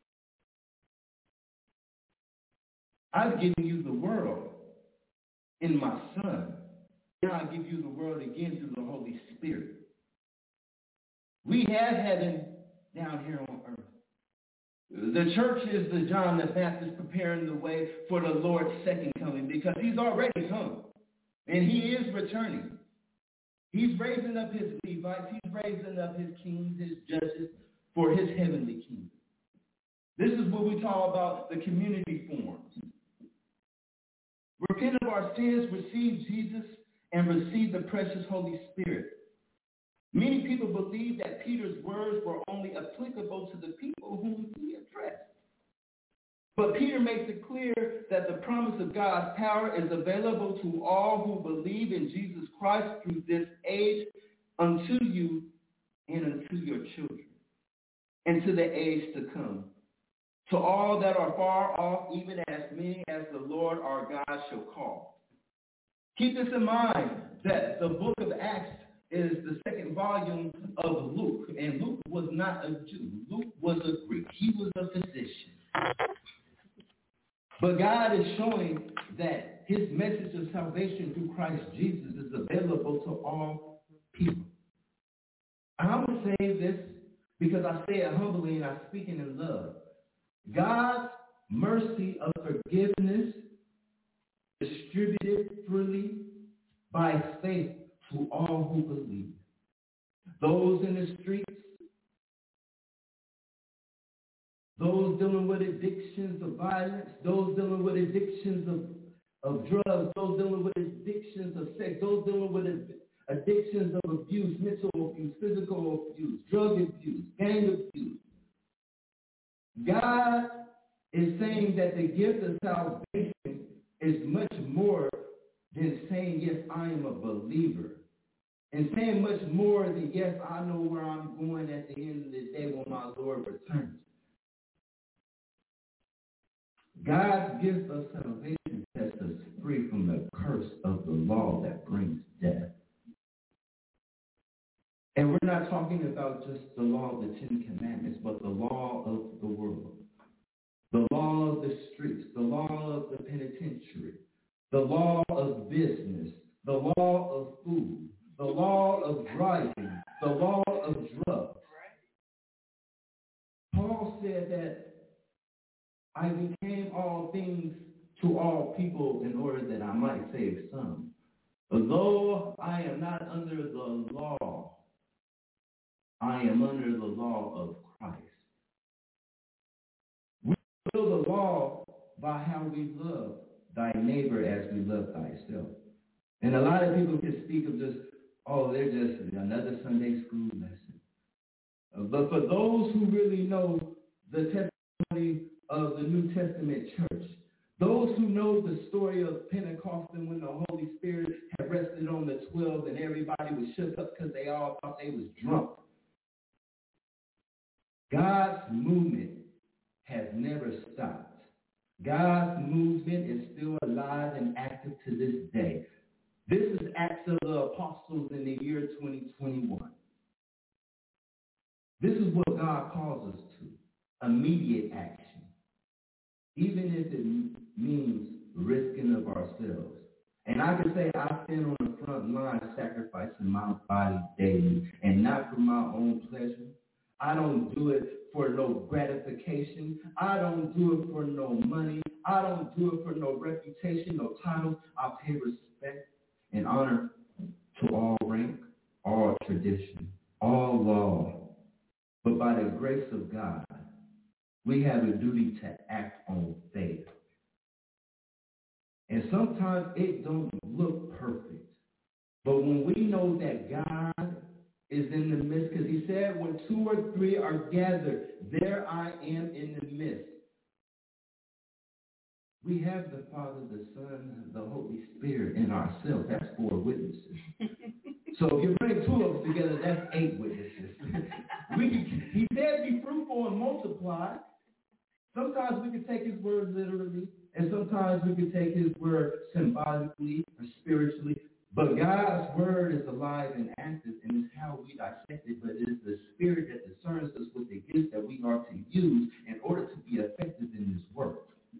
I've given you the world in my son. Now I give you the world again through the Holy Spirit. We have heaven down here on earth. The church is the John the Baptist preparing the way for the Lord's second coming because he's already come. And he is returning. He's raising up his Levites. He's raising up his kings, his judges for his heavenly kingdom. This is what we talk about the community forms. Repent of our sins, receive Jesus, and receive the precious Holy Spirit. Many people believe that Peter's words were only applicable to the people whom he addressed. But Peter makes it clear that the promise of God's power is available to all who believe in Jesus Christ through this age, unto you and unto your children, and to the age to come. To all that are far off, even as many as the Lord our God shall call. Keep this in mind, that the book of Acts is the second volume of Luke, and Luke was not a Jew. Luke was a Greek. He was a physician. But God is showing that his message of salvation through Christ Jesus is available to all people. I'm going to say this because I say it humbly and I speak it in love. God's mercy of forgiveness distributed freely by faith to all who believe. Those in the streets, those dealing with addictions of violence, those dealing with addictions of drugs, those dealing with addictions of sex, those dealing with addictions of abuse, mental abuse, physical abuse, drug abuse, gang abuse. God is saying that the gift of salvation is much more than saying, yes, I am a believer. And saying much more than, yes, I know where I'm going at the end of the day when my Lord returns. God's gift of salvation sets us free from the curse of the law that brings death. And we're not talking about just the law of the Ten Commandments, but the law of the world. The law of the streets, the law of the penitentiary, the law of business, the law of food, the law of driving, the law of drugs. Paul said that I became all things to all people in order that I might save some. Although I am not under the law, I am under the law of Christ. We fulfill the law by how we love thy neighbor as we love thyself. And a lot of people can speak of just, oh, they're just another Sunday school lesson. But for those who really know the testimony of the New Testament church, those who know the story of Pentecost and when the Holy Spirit had rested on the 12 and everybody was shook up because they all thought they was drunk. God's movement has never stopped. God's movement is still alive and active to this day. This is Acts of the Apostles in the year 2021. This is what God calls us to, immediate action. Even if it means risking of ourselves. And I can say I stand on the front line sacrificing my body daily, and not for my own pleasure. I don't do it for no gratification. I don't do it for no money. I don't do it for no reputation, no titles. I pay respect and honor to all rank, all tradition, all law. But by the grace of God, we have a duty to act on faith. And sometimes it don't look perfect. But when we know that God is in the midst, because he said, when 2 or 3 are gathered, there I am in the midst. We have the Father, the Son, the Holy Spirit in ourselves. That's 4 witnesses. So if you bring 2 of us together, that's 8 witnesses. He said, be fruitful and multiply. Sometimes we can take his word literally, and sometimes we can take his word symbolically or spiritually. But God's word is alive and active, and it's how we dissect it, but it is the Spirit that discerns us with the gifts that we are to use in order to be effective in this work.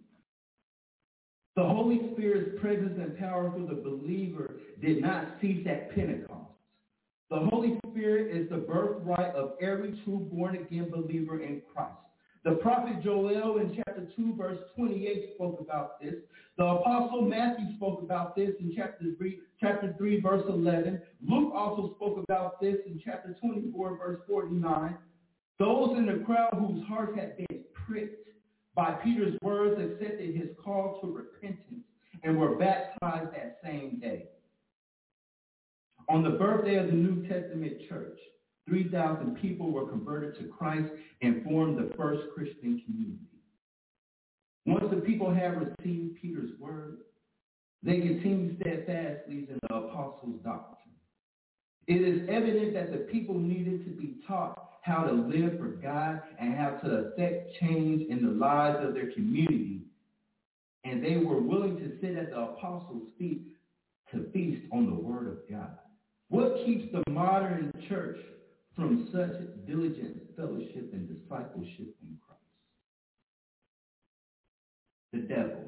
The Holy Spirit's presence and power through the believer did not cease at Pentecost. The Holy Spirit is the birthright of every true born-again believer in Christ. The prophet Joel in chapter 2, verse 28 spoke about this. The apostle Matthew spoke about this in chapter 3, verse 11. Luke also spoke about this in chapter 24, verse 49. Those in the crowd whose hearts had been pricked by Peter's words accepted his call to repentance and were baptized that same day. On the birthday of the New Testament church, 3,000 people were converted to Christ and formed the first Christian community. Once the people had received Peter's word, they continued steadfastly in the apostles' doctrine. It is evident that the people needed to be taught how to live for God and how to affect change in the lives of their community. And they were willing to sit at the apostles' feet to feast on the word of God. What keeps the modern church from such diligent fellowship and discipleship in Christ? The devil.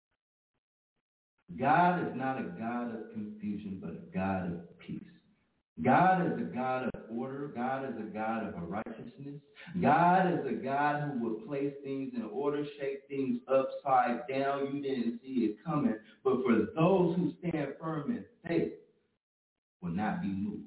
God is not a God of confusion, but a God of peace. God is a God of order. God is a God of righteousness. God is a God who will place things in order, shake things upside down. You didn't see it coming. But for those who stand firm in faith, will not be moved.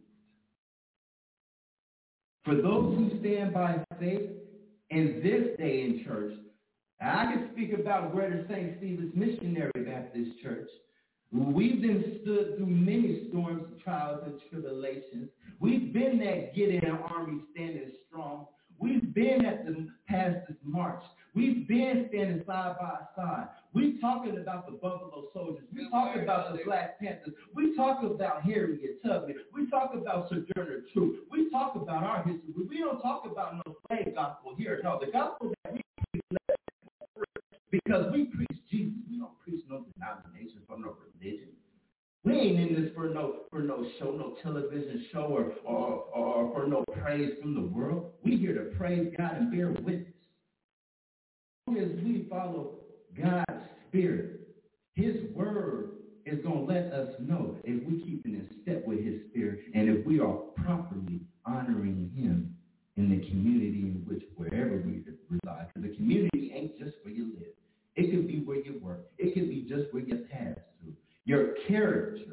For those who stand by faith in this day in church, and I can speak about Greater St. Stephen's Missionary Baptist Church. We've been stood through many storms, trials, and tribulations. We've been that Gideon army standing strong. We've been at the pastor's march. We've been standing side by side. We're talking about the Buffalo Soldiers. We talk about the Black Panthers. We talk about Harriet Tubman. We talk about Sojourner Truth. We talk about our history. We don't talk about no slave gospel here. No, the gospel that we preach, because we preach Jesus. We don't preach no denomination or no religion. We ain't in this for no show, no television show or for no praise from the world. We here to praise God and bear witness. As long as we follow God's Spirit, His Word is going to let us know if we keep in step with His Spirit and if we are properly honoring Him in the community in which wherever we reside. Because the community ain't just where you live. It could be where you work. It could be just where you pass through. Your character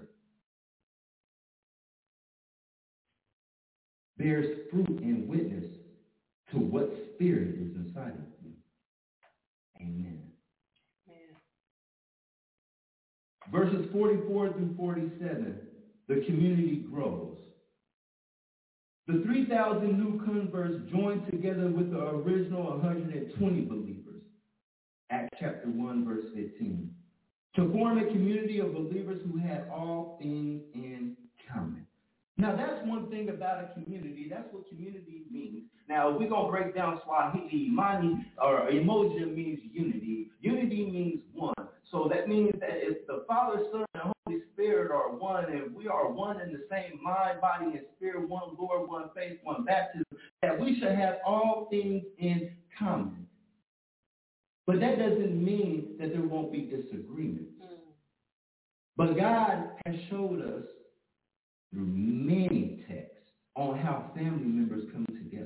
bears fruit and witness to what spirit is inside of you. Amen. Verses 44 through 47, the community grows. The 3,000 new converts joined together with the original 120 believers. Acts chapter 1, verse 15. To form a community of believers who had all things in common. Now, that's one thing about a community. That's what community means. Now, we're going to break down Swahili. Imani, or emoji, means unity. Unity means one. So that means that if the Father, Son, and Holy Spirit are one, and we are one in the same mind, body, and spirit, one Lord, one faith, one baptism, that we should have all things in common. But that doesn't mean that there won't be disagreements. But God has showed us through many texts on how family members come together.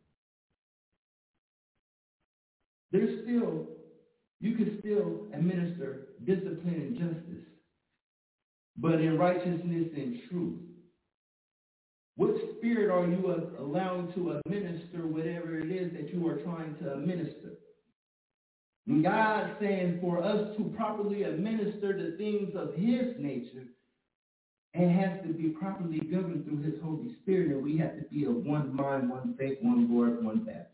You can still administer discipline and justice, but in righteousness and truth. What spirit are you allowing to administer whatever it is that you are trying to administer? And God saying for us to properly administer the things of His nature, it has to be properly governed through His Holy Spirit, and we have to be of one mind, one faith, one Lord, one baptism.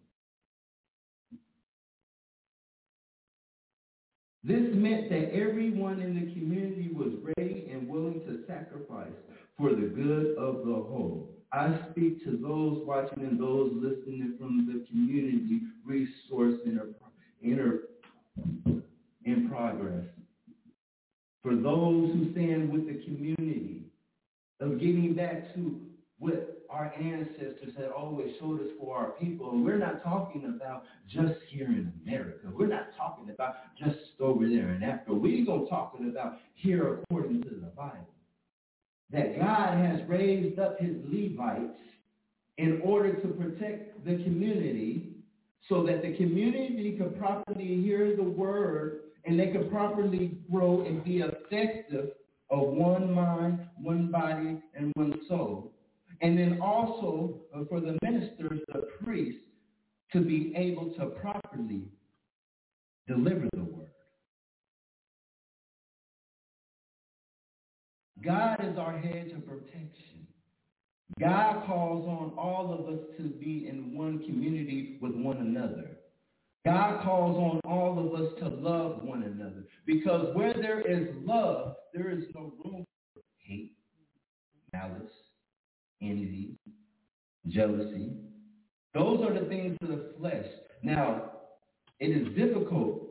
This meant that everyone in the community was ready and willing to sacrifice for the good of the whole. I speak to those watching and those listening from the community resource in progress. For those who stand with the community, of getting back to what our ancestors had always showed us for our people. And we're not talking about just here in America. We're not talking about just over there in Africa. We're going to talking about here according to the Bible. That God has raised up His Levites in order to protect the community so that the community could properly hear the word and they could properly grow and be effective of one mind, one body, and one soul. And then also for the ministers, the priests, to be able to properly deliver the word. God is our hedge of protection. God calls on all of us to be in one community with one another. God calls on all of us to love one another. Because where there is love, there is no room for hate, malice, envy, jealousy. Those are the things of the flesh. Now, it is difficult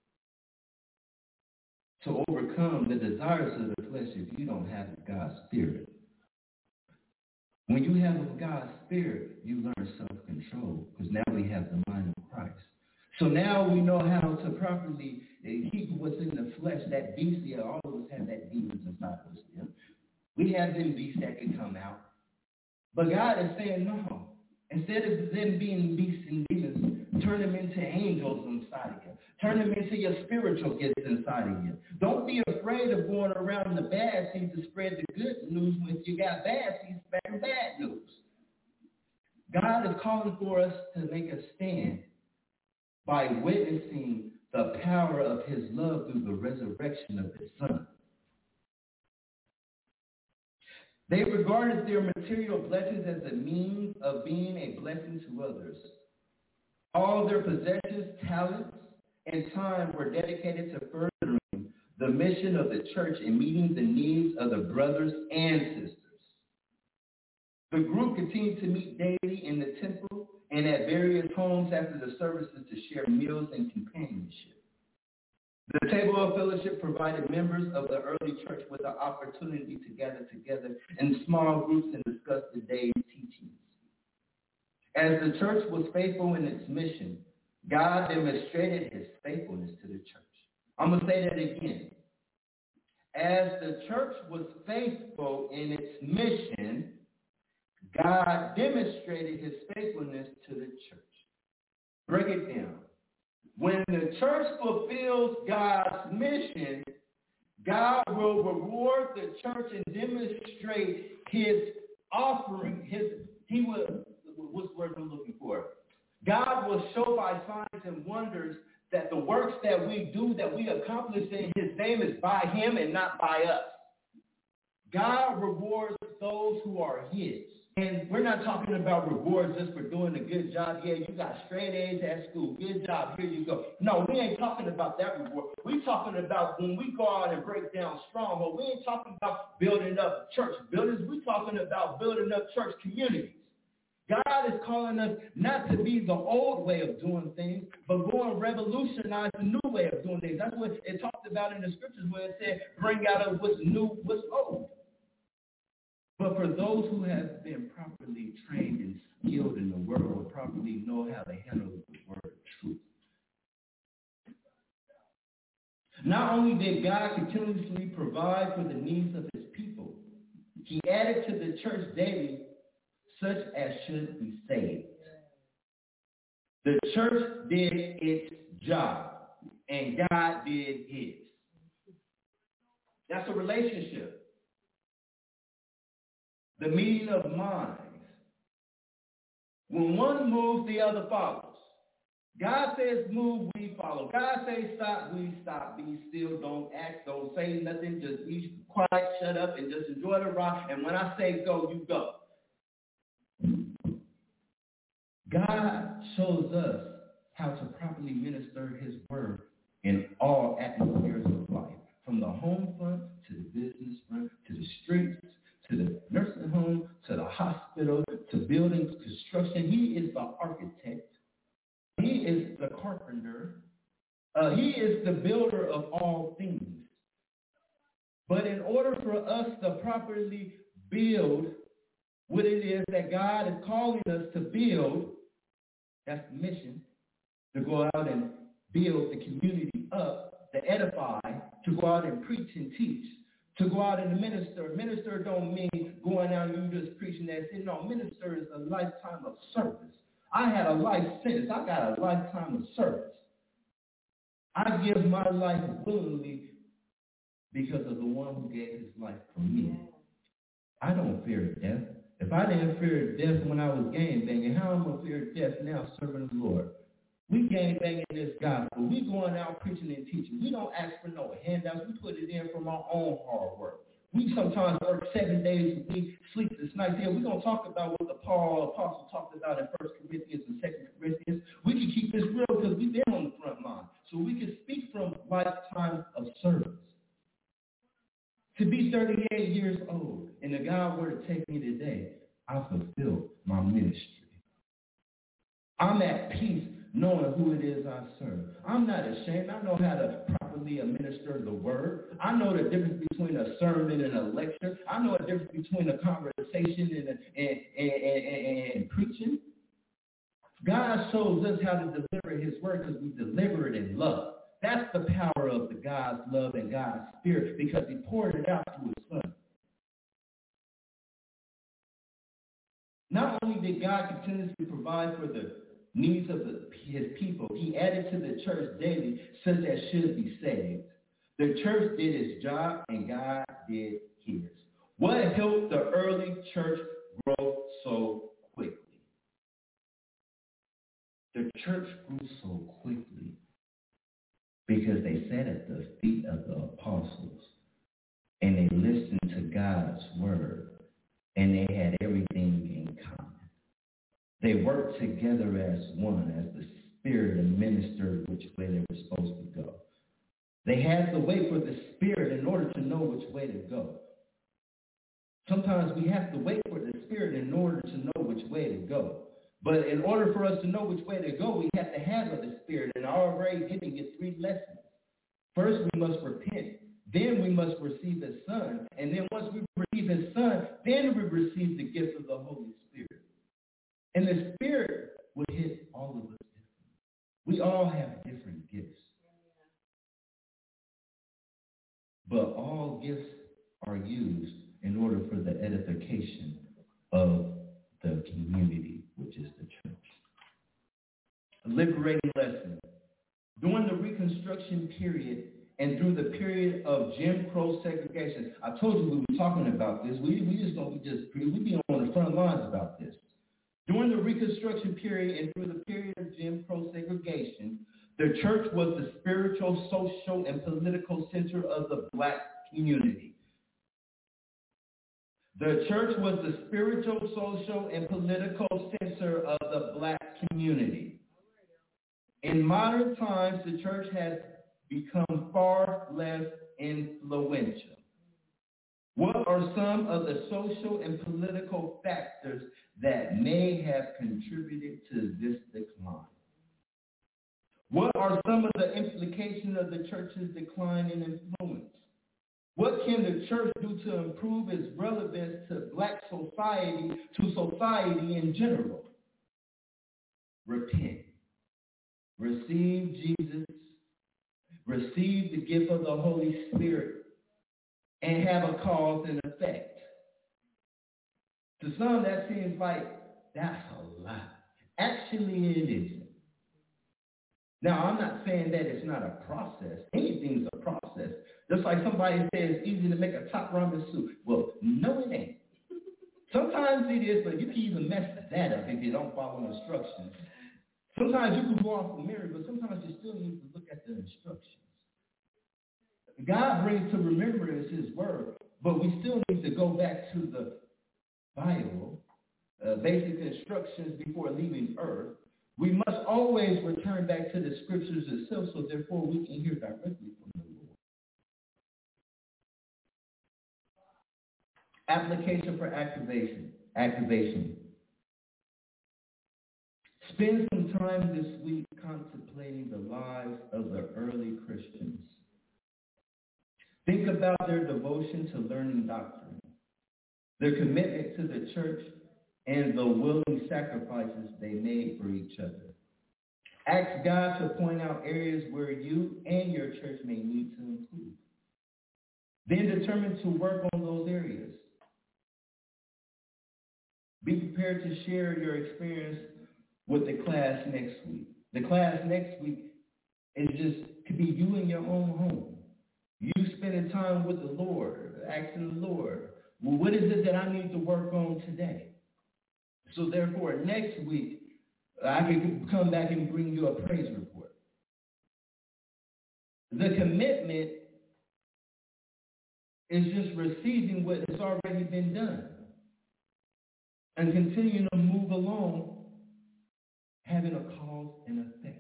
to overcome the desires of the flesh if you don't have God's Spirit. When you have God's Spirit, you learn self-control, because now we have the mind of Christ. So now we know how to properly keep what's in the flesh, that beast. All of us have that demons inside of us. Yeah? We have them beasts that can come out. But God is saying, no. Instead of them being beasts and demons, turn them into angels inside of you. Turn them into your spiritual gifts inside of you. Don't be afraid of going around the bad seeds to spread the good news when you got bad seeds spreading bad news. God is calling for us to make a stand by witnessing the power of his love through the resurrection of his son. They regarded their material blessings as a means of being a blessing to others. All their possessions, talents, and time were dedicated to furthering the mission of the church and meeting the needs of the brothers and sisters. The group continued to meet daily in the temple and at various homes after the services to share meals and companionship. The table of fellowship provided members of the early church with the opportunity to gather together in small groups and discuss the day's teachings. As the church was faithful in its mission, God demonstrated his faithfulness to the church. I'm going to say that again. As the church was faithful in its mission, God demonstrated his faithfulness to the church. Break it down. When the church fulfills God's mission, God will reward the church and demonstrate his offering. He will, what's the word I'm looking for? God will show by signs and wonders that the works that we do, that we accomplish in his name is by him and not by us. God rewards those who are his. And we're not talking about rewards just for doing a good job. Yeah, you got straight A's at school. Good job. Here you go. No, we ain't talking about that reward. We're talking about when we go out and break down strongholds. We ain't talking about building up church buildings. We're talking about building up church communities. God is calling us not to be the old way of doing things, but go and revolutionize the new way of doing things. That's what it talked about in the scriptures when it said, bring out of what's new, what's old. But for those who have been properly trained and skilled in the word, will properly know how to handle the word of truth. Not only did God continuously provide for the needs of his people, he added to the church daily such as should be saved. The church did its job, and God did his. That's a relationship. The meeting of minds. When one moves, the other follows. God says move, we follow. God says stop, we stop. Be still, don't act, don't say nothing. Just be quiet, shut up, and just enjoy the ride. And when I say go, you go. God shows us how to properly minister his word in all atmospheres of life. From the home front to the business front to the streets, to the nursing home, to the hospital, to buildings, construction. He is the architect. He is the carpenter. He is the builder of all things. But in order for us to properly build what it is that God is calling us to build, that's the mission, to go out and build the community up, to edify, to go out and preach and teach. To go out and minister. Minister don't mean going out and you just preaching that. No, minister is a lifetime of service. I had a life sentence. I got a lifetime of service. I give my life willingly because of the one who gave his life for me. I don't fear death. If I didn't fear death when I was gang banging, how am I going to fear death now serving the Lord? We gang banging this gospel. We going out preaching and teaching. We don't ask for no handouts. We put it in from our own hard work. We sometimes work 7 days a week, sleepless nights. Yeah, we're going to talk about what the apostle talked about in 1 Corinthians and 2 Corinthians. We can keep this real because we've been on the front line. So we can speak from lifetime of service. To be 38 years old and if God were to take me today, I fulfill my ministry. I'm at peace knowing who it is I serve. I'm not ashamed. I know how to properly administer the word. I know the difference between a sermon and a lecture. I know the difference between a conversation and preaching. God shows us how to deliver his word because we deliver it in love. That's the power of the God's love and God's spirit because he poured it out through his son. Not only did God continuously provide for the needs of his people, he added to the church daily such as should be saved. The church did its job and God did his. What helped the early church grow so quickly? The church grew so quickly because they sat at the feet of the apostles and they listened to God's word and they had everything in common. They worked together as one, as the Spirit administered which way they were supposed to go. They had to wait for the Spirit in order to know which way to go. Sometimes we have to wait for the Spirit in order to know which way to go. But in order for us to know which way to go, we have to have the Spirit. And I already given you 3 lessons. First, we must repent. Then we must receive his Son. And then once we receive his Son, then we receive the gift of the Holy Spirit. And the Spirit will hit all of us differently. We all have different gifts. But all gifts are used in order for the edification of the community, which is the church. A liberating lesson. During the Reconstruction period and through the period of Jim Crow segregation, I told you we were talking about this. We be on the front lines about this. During the Reconstruction period and through the period of Jim Crow segregation, the church was the spiritual, social, and political center of the black community. The church was the spiritual, social, and political center of the black community. In modern times, the church has become far less influential. What are some of the social and political factors that may have contributed to this decline? What are some of the implications of the church's decline in influence? What can the church do to improve its relevance to black society, to society in general? Repent. Receive Jesus. Receive the gift of the Holy Spirit and have a cause and effect. To some, that seems like that's a lot. Actually, it isn't. Now, I'm not saying that it's not a process. Anything's a process. Just like somebody says it's easy to make a top ramen soup. Well, no, it ain't. Sometimes it is, but you can even mess that up if you don't follow instructions. Sometimes you can go off the mirror, but sometimes you still need to look at the instructions. God brings to remembrance his word, but we still need to go back to the Bible, basic instructions before leaving earth. We must always return back to the scriptures itself, so therefore we can hear directly from the Lord. Application for activation. Spend some time this week contemplating the lives of the early Christians. Think about their devotion to learning doctrine, their commitment to the church, and the willing sacrifices they made for each other. Ask God to point out areas where you and your church may need to improve. Then determine to work on those areas. Be prepared to share your experience with the class next week. The class next week could be you in your own home. You spending time with the Lord, asking the Lord, well, what is it that I need to work on today? So therefore, next week, I can come back and bring you a praise report. The commitment is just receiving what has already been done and continuing to move along, having a cause and effect.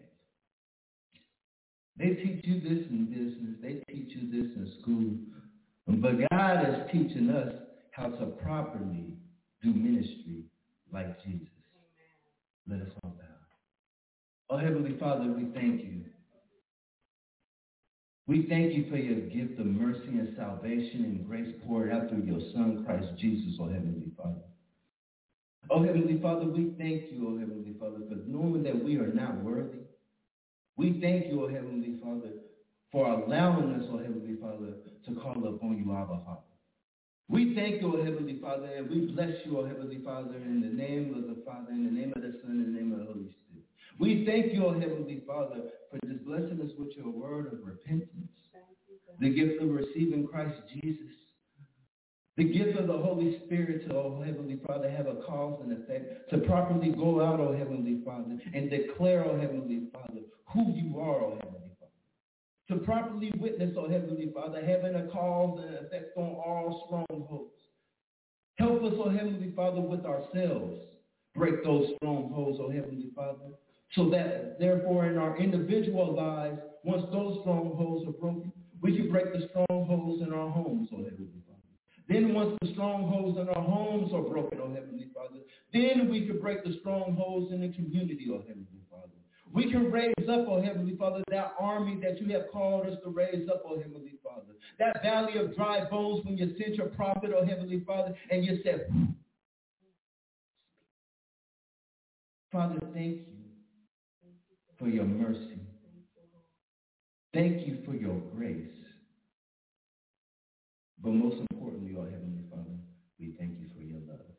They teach you this in business. They teach you this in school. But God is teaching us how to properly do ministry like Jesus. Let us all bow. Oh, Heavenly Father, we thank you. We thank you for your gift of mercy and salvation and grace poured out through your Son, Christ Jesus, oh Heavenly Father. Oh, Heavenly Father, we thank you, oh Heavenly Father, for knowing that we are not worthy. We thank you, oh Heavenly Father, for allowing us, oh Heavenly Father, to call upon you, Abba Father. We thank you, O Heavenly Father, and we bless you, O Heavenly Father, in the name of the Father, in the name of the Son, in the name of the Holy Spirit. We thank you, O Heavenly Father, for just blessing us with your word of repentance, the gift of receiving Christ Jesus, the gift of the Holy Spirit to, O Heavenly Father, have a cause and effect, to properly go out, O Heavenly Father, and declare, O Heavenly Father, who you are, O Heavenly Father. To properly witness, O Heavenly Father, having a cause and effect on all strongholds. Help us, O Heavenly Father, with ourselves. Break those strongholds, O Heavenly Father, so that, therefore, in our individual lives, once those strongholds are broken, we can break the strongholds in our homes, O Heavenly Father. Then once the strongholds in our homes are broken, O Heavenly Father, then we can break the strongholds in the community, O Heavenly Father. We can raise up, O Heavenly Father, that army that you have called us to raise up, O Heavenly Father. That valley of dry bones when you sent your prophet, O Heavenly Father, and you said, Father, thank you for your mercy. Thank you for your grace. But most importantly, O Heavenly Father, we thank you for your love.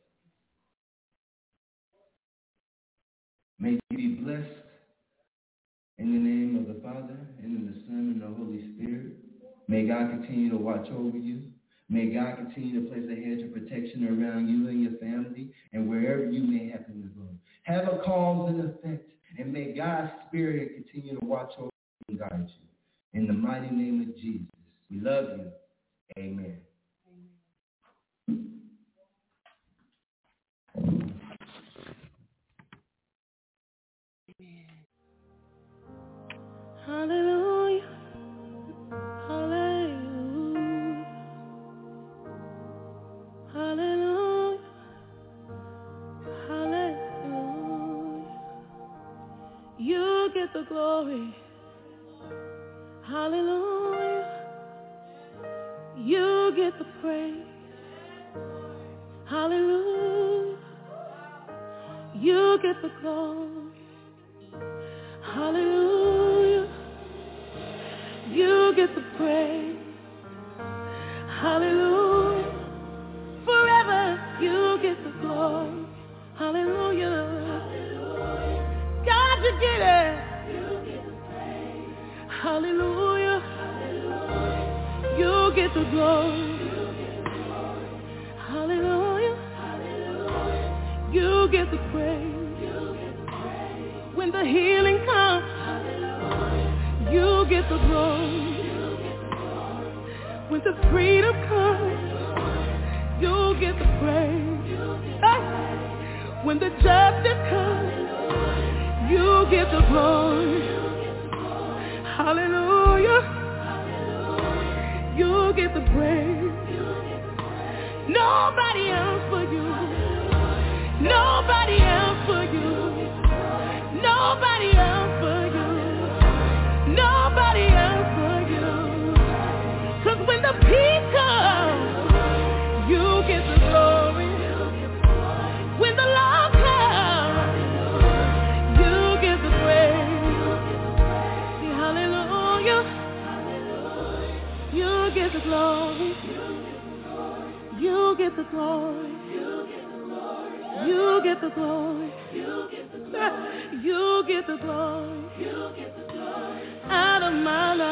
May you be blessed in the name of the Father, and in the Son, and the Holy Spirit. May God continue to watch over you. May God continue to place a hedge of protection around you and your family, and wherever you may happen to go. Have a cause and effect, and may God's Spirit continue to watch over you and guide you. In the mighty name of Jesus, we love you. Amen. Hallelujah. Hallelujah. Hallelujah. Hallelujah. You get the glory. Hallelujah. You get the praise. Hallelujah. You get the glory. Hallelujah. You get the praise. Hallelujah. Forever you get the glory. Hallelujah. God, you get it. You get the praise. Hallelujah. You get the glory. Hallelujah. You get the praise. When the healing comes, you get the glory. When the freedom comes, you get the praise. Hey. When the justice comes, you get the glory. Hallelujah. You get the praise. Nobody else for you. Nobody else for you. Nobody else for you. Nobody else for you. 'Cause when the peace comes, you get the glory. When the love comes, you get the praise. Hallelujah. You get the glory. You get the glory. You get the glory. You get the glory. Out of my life.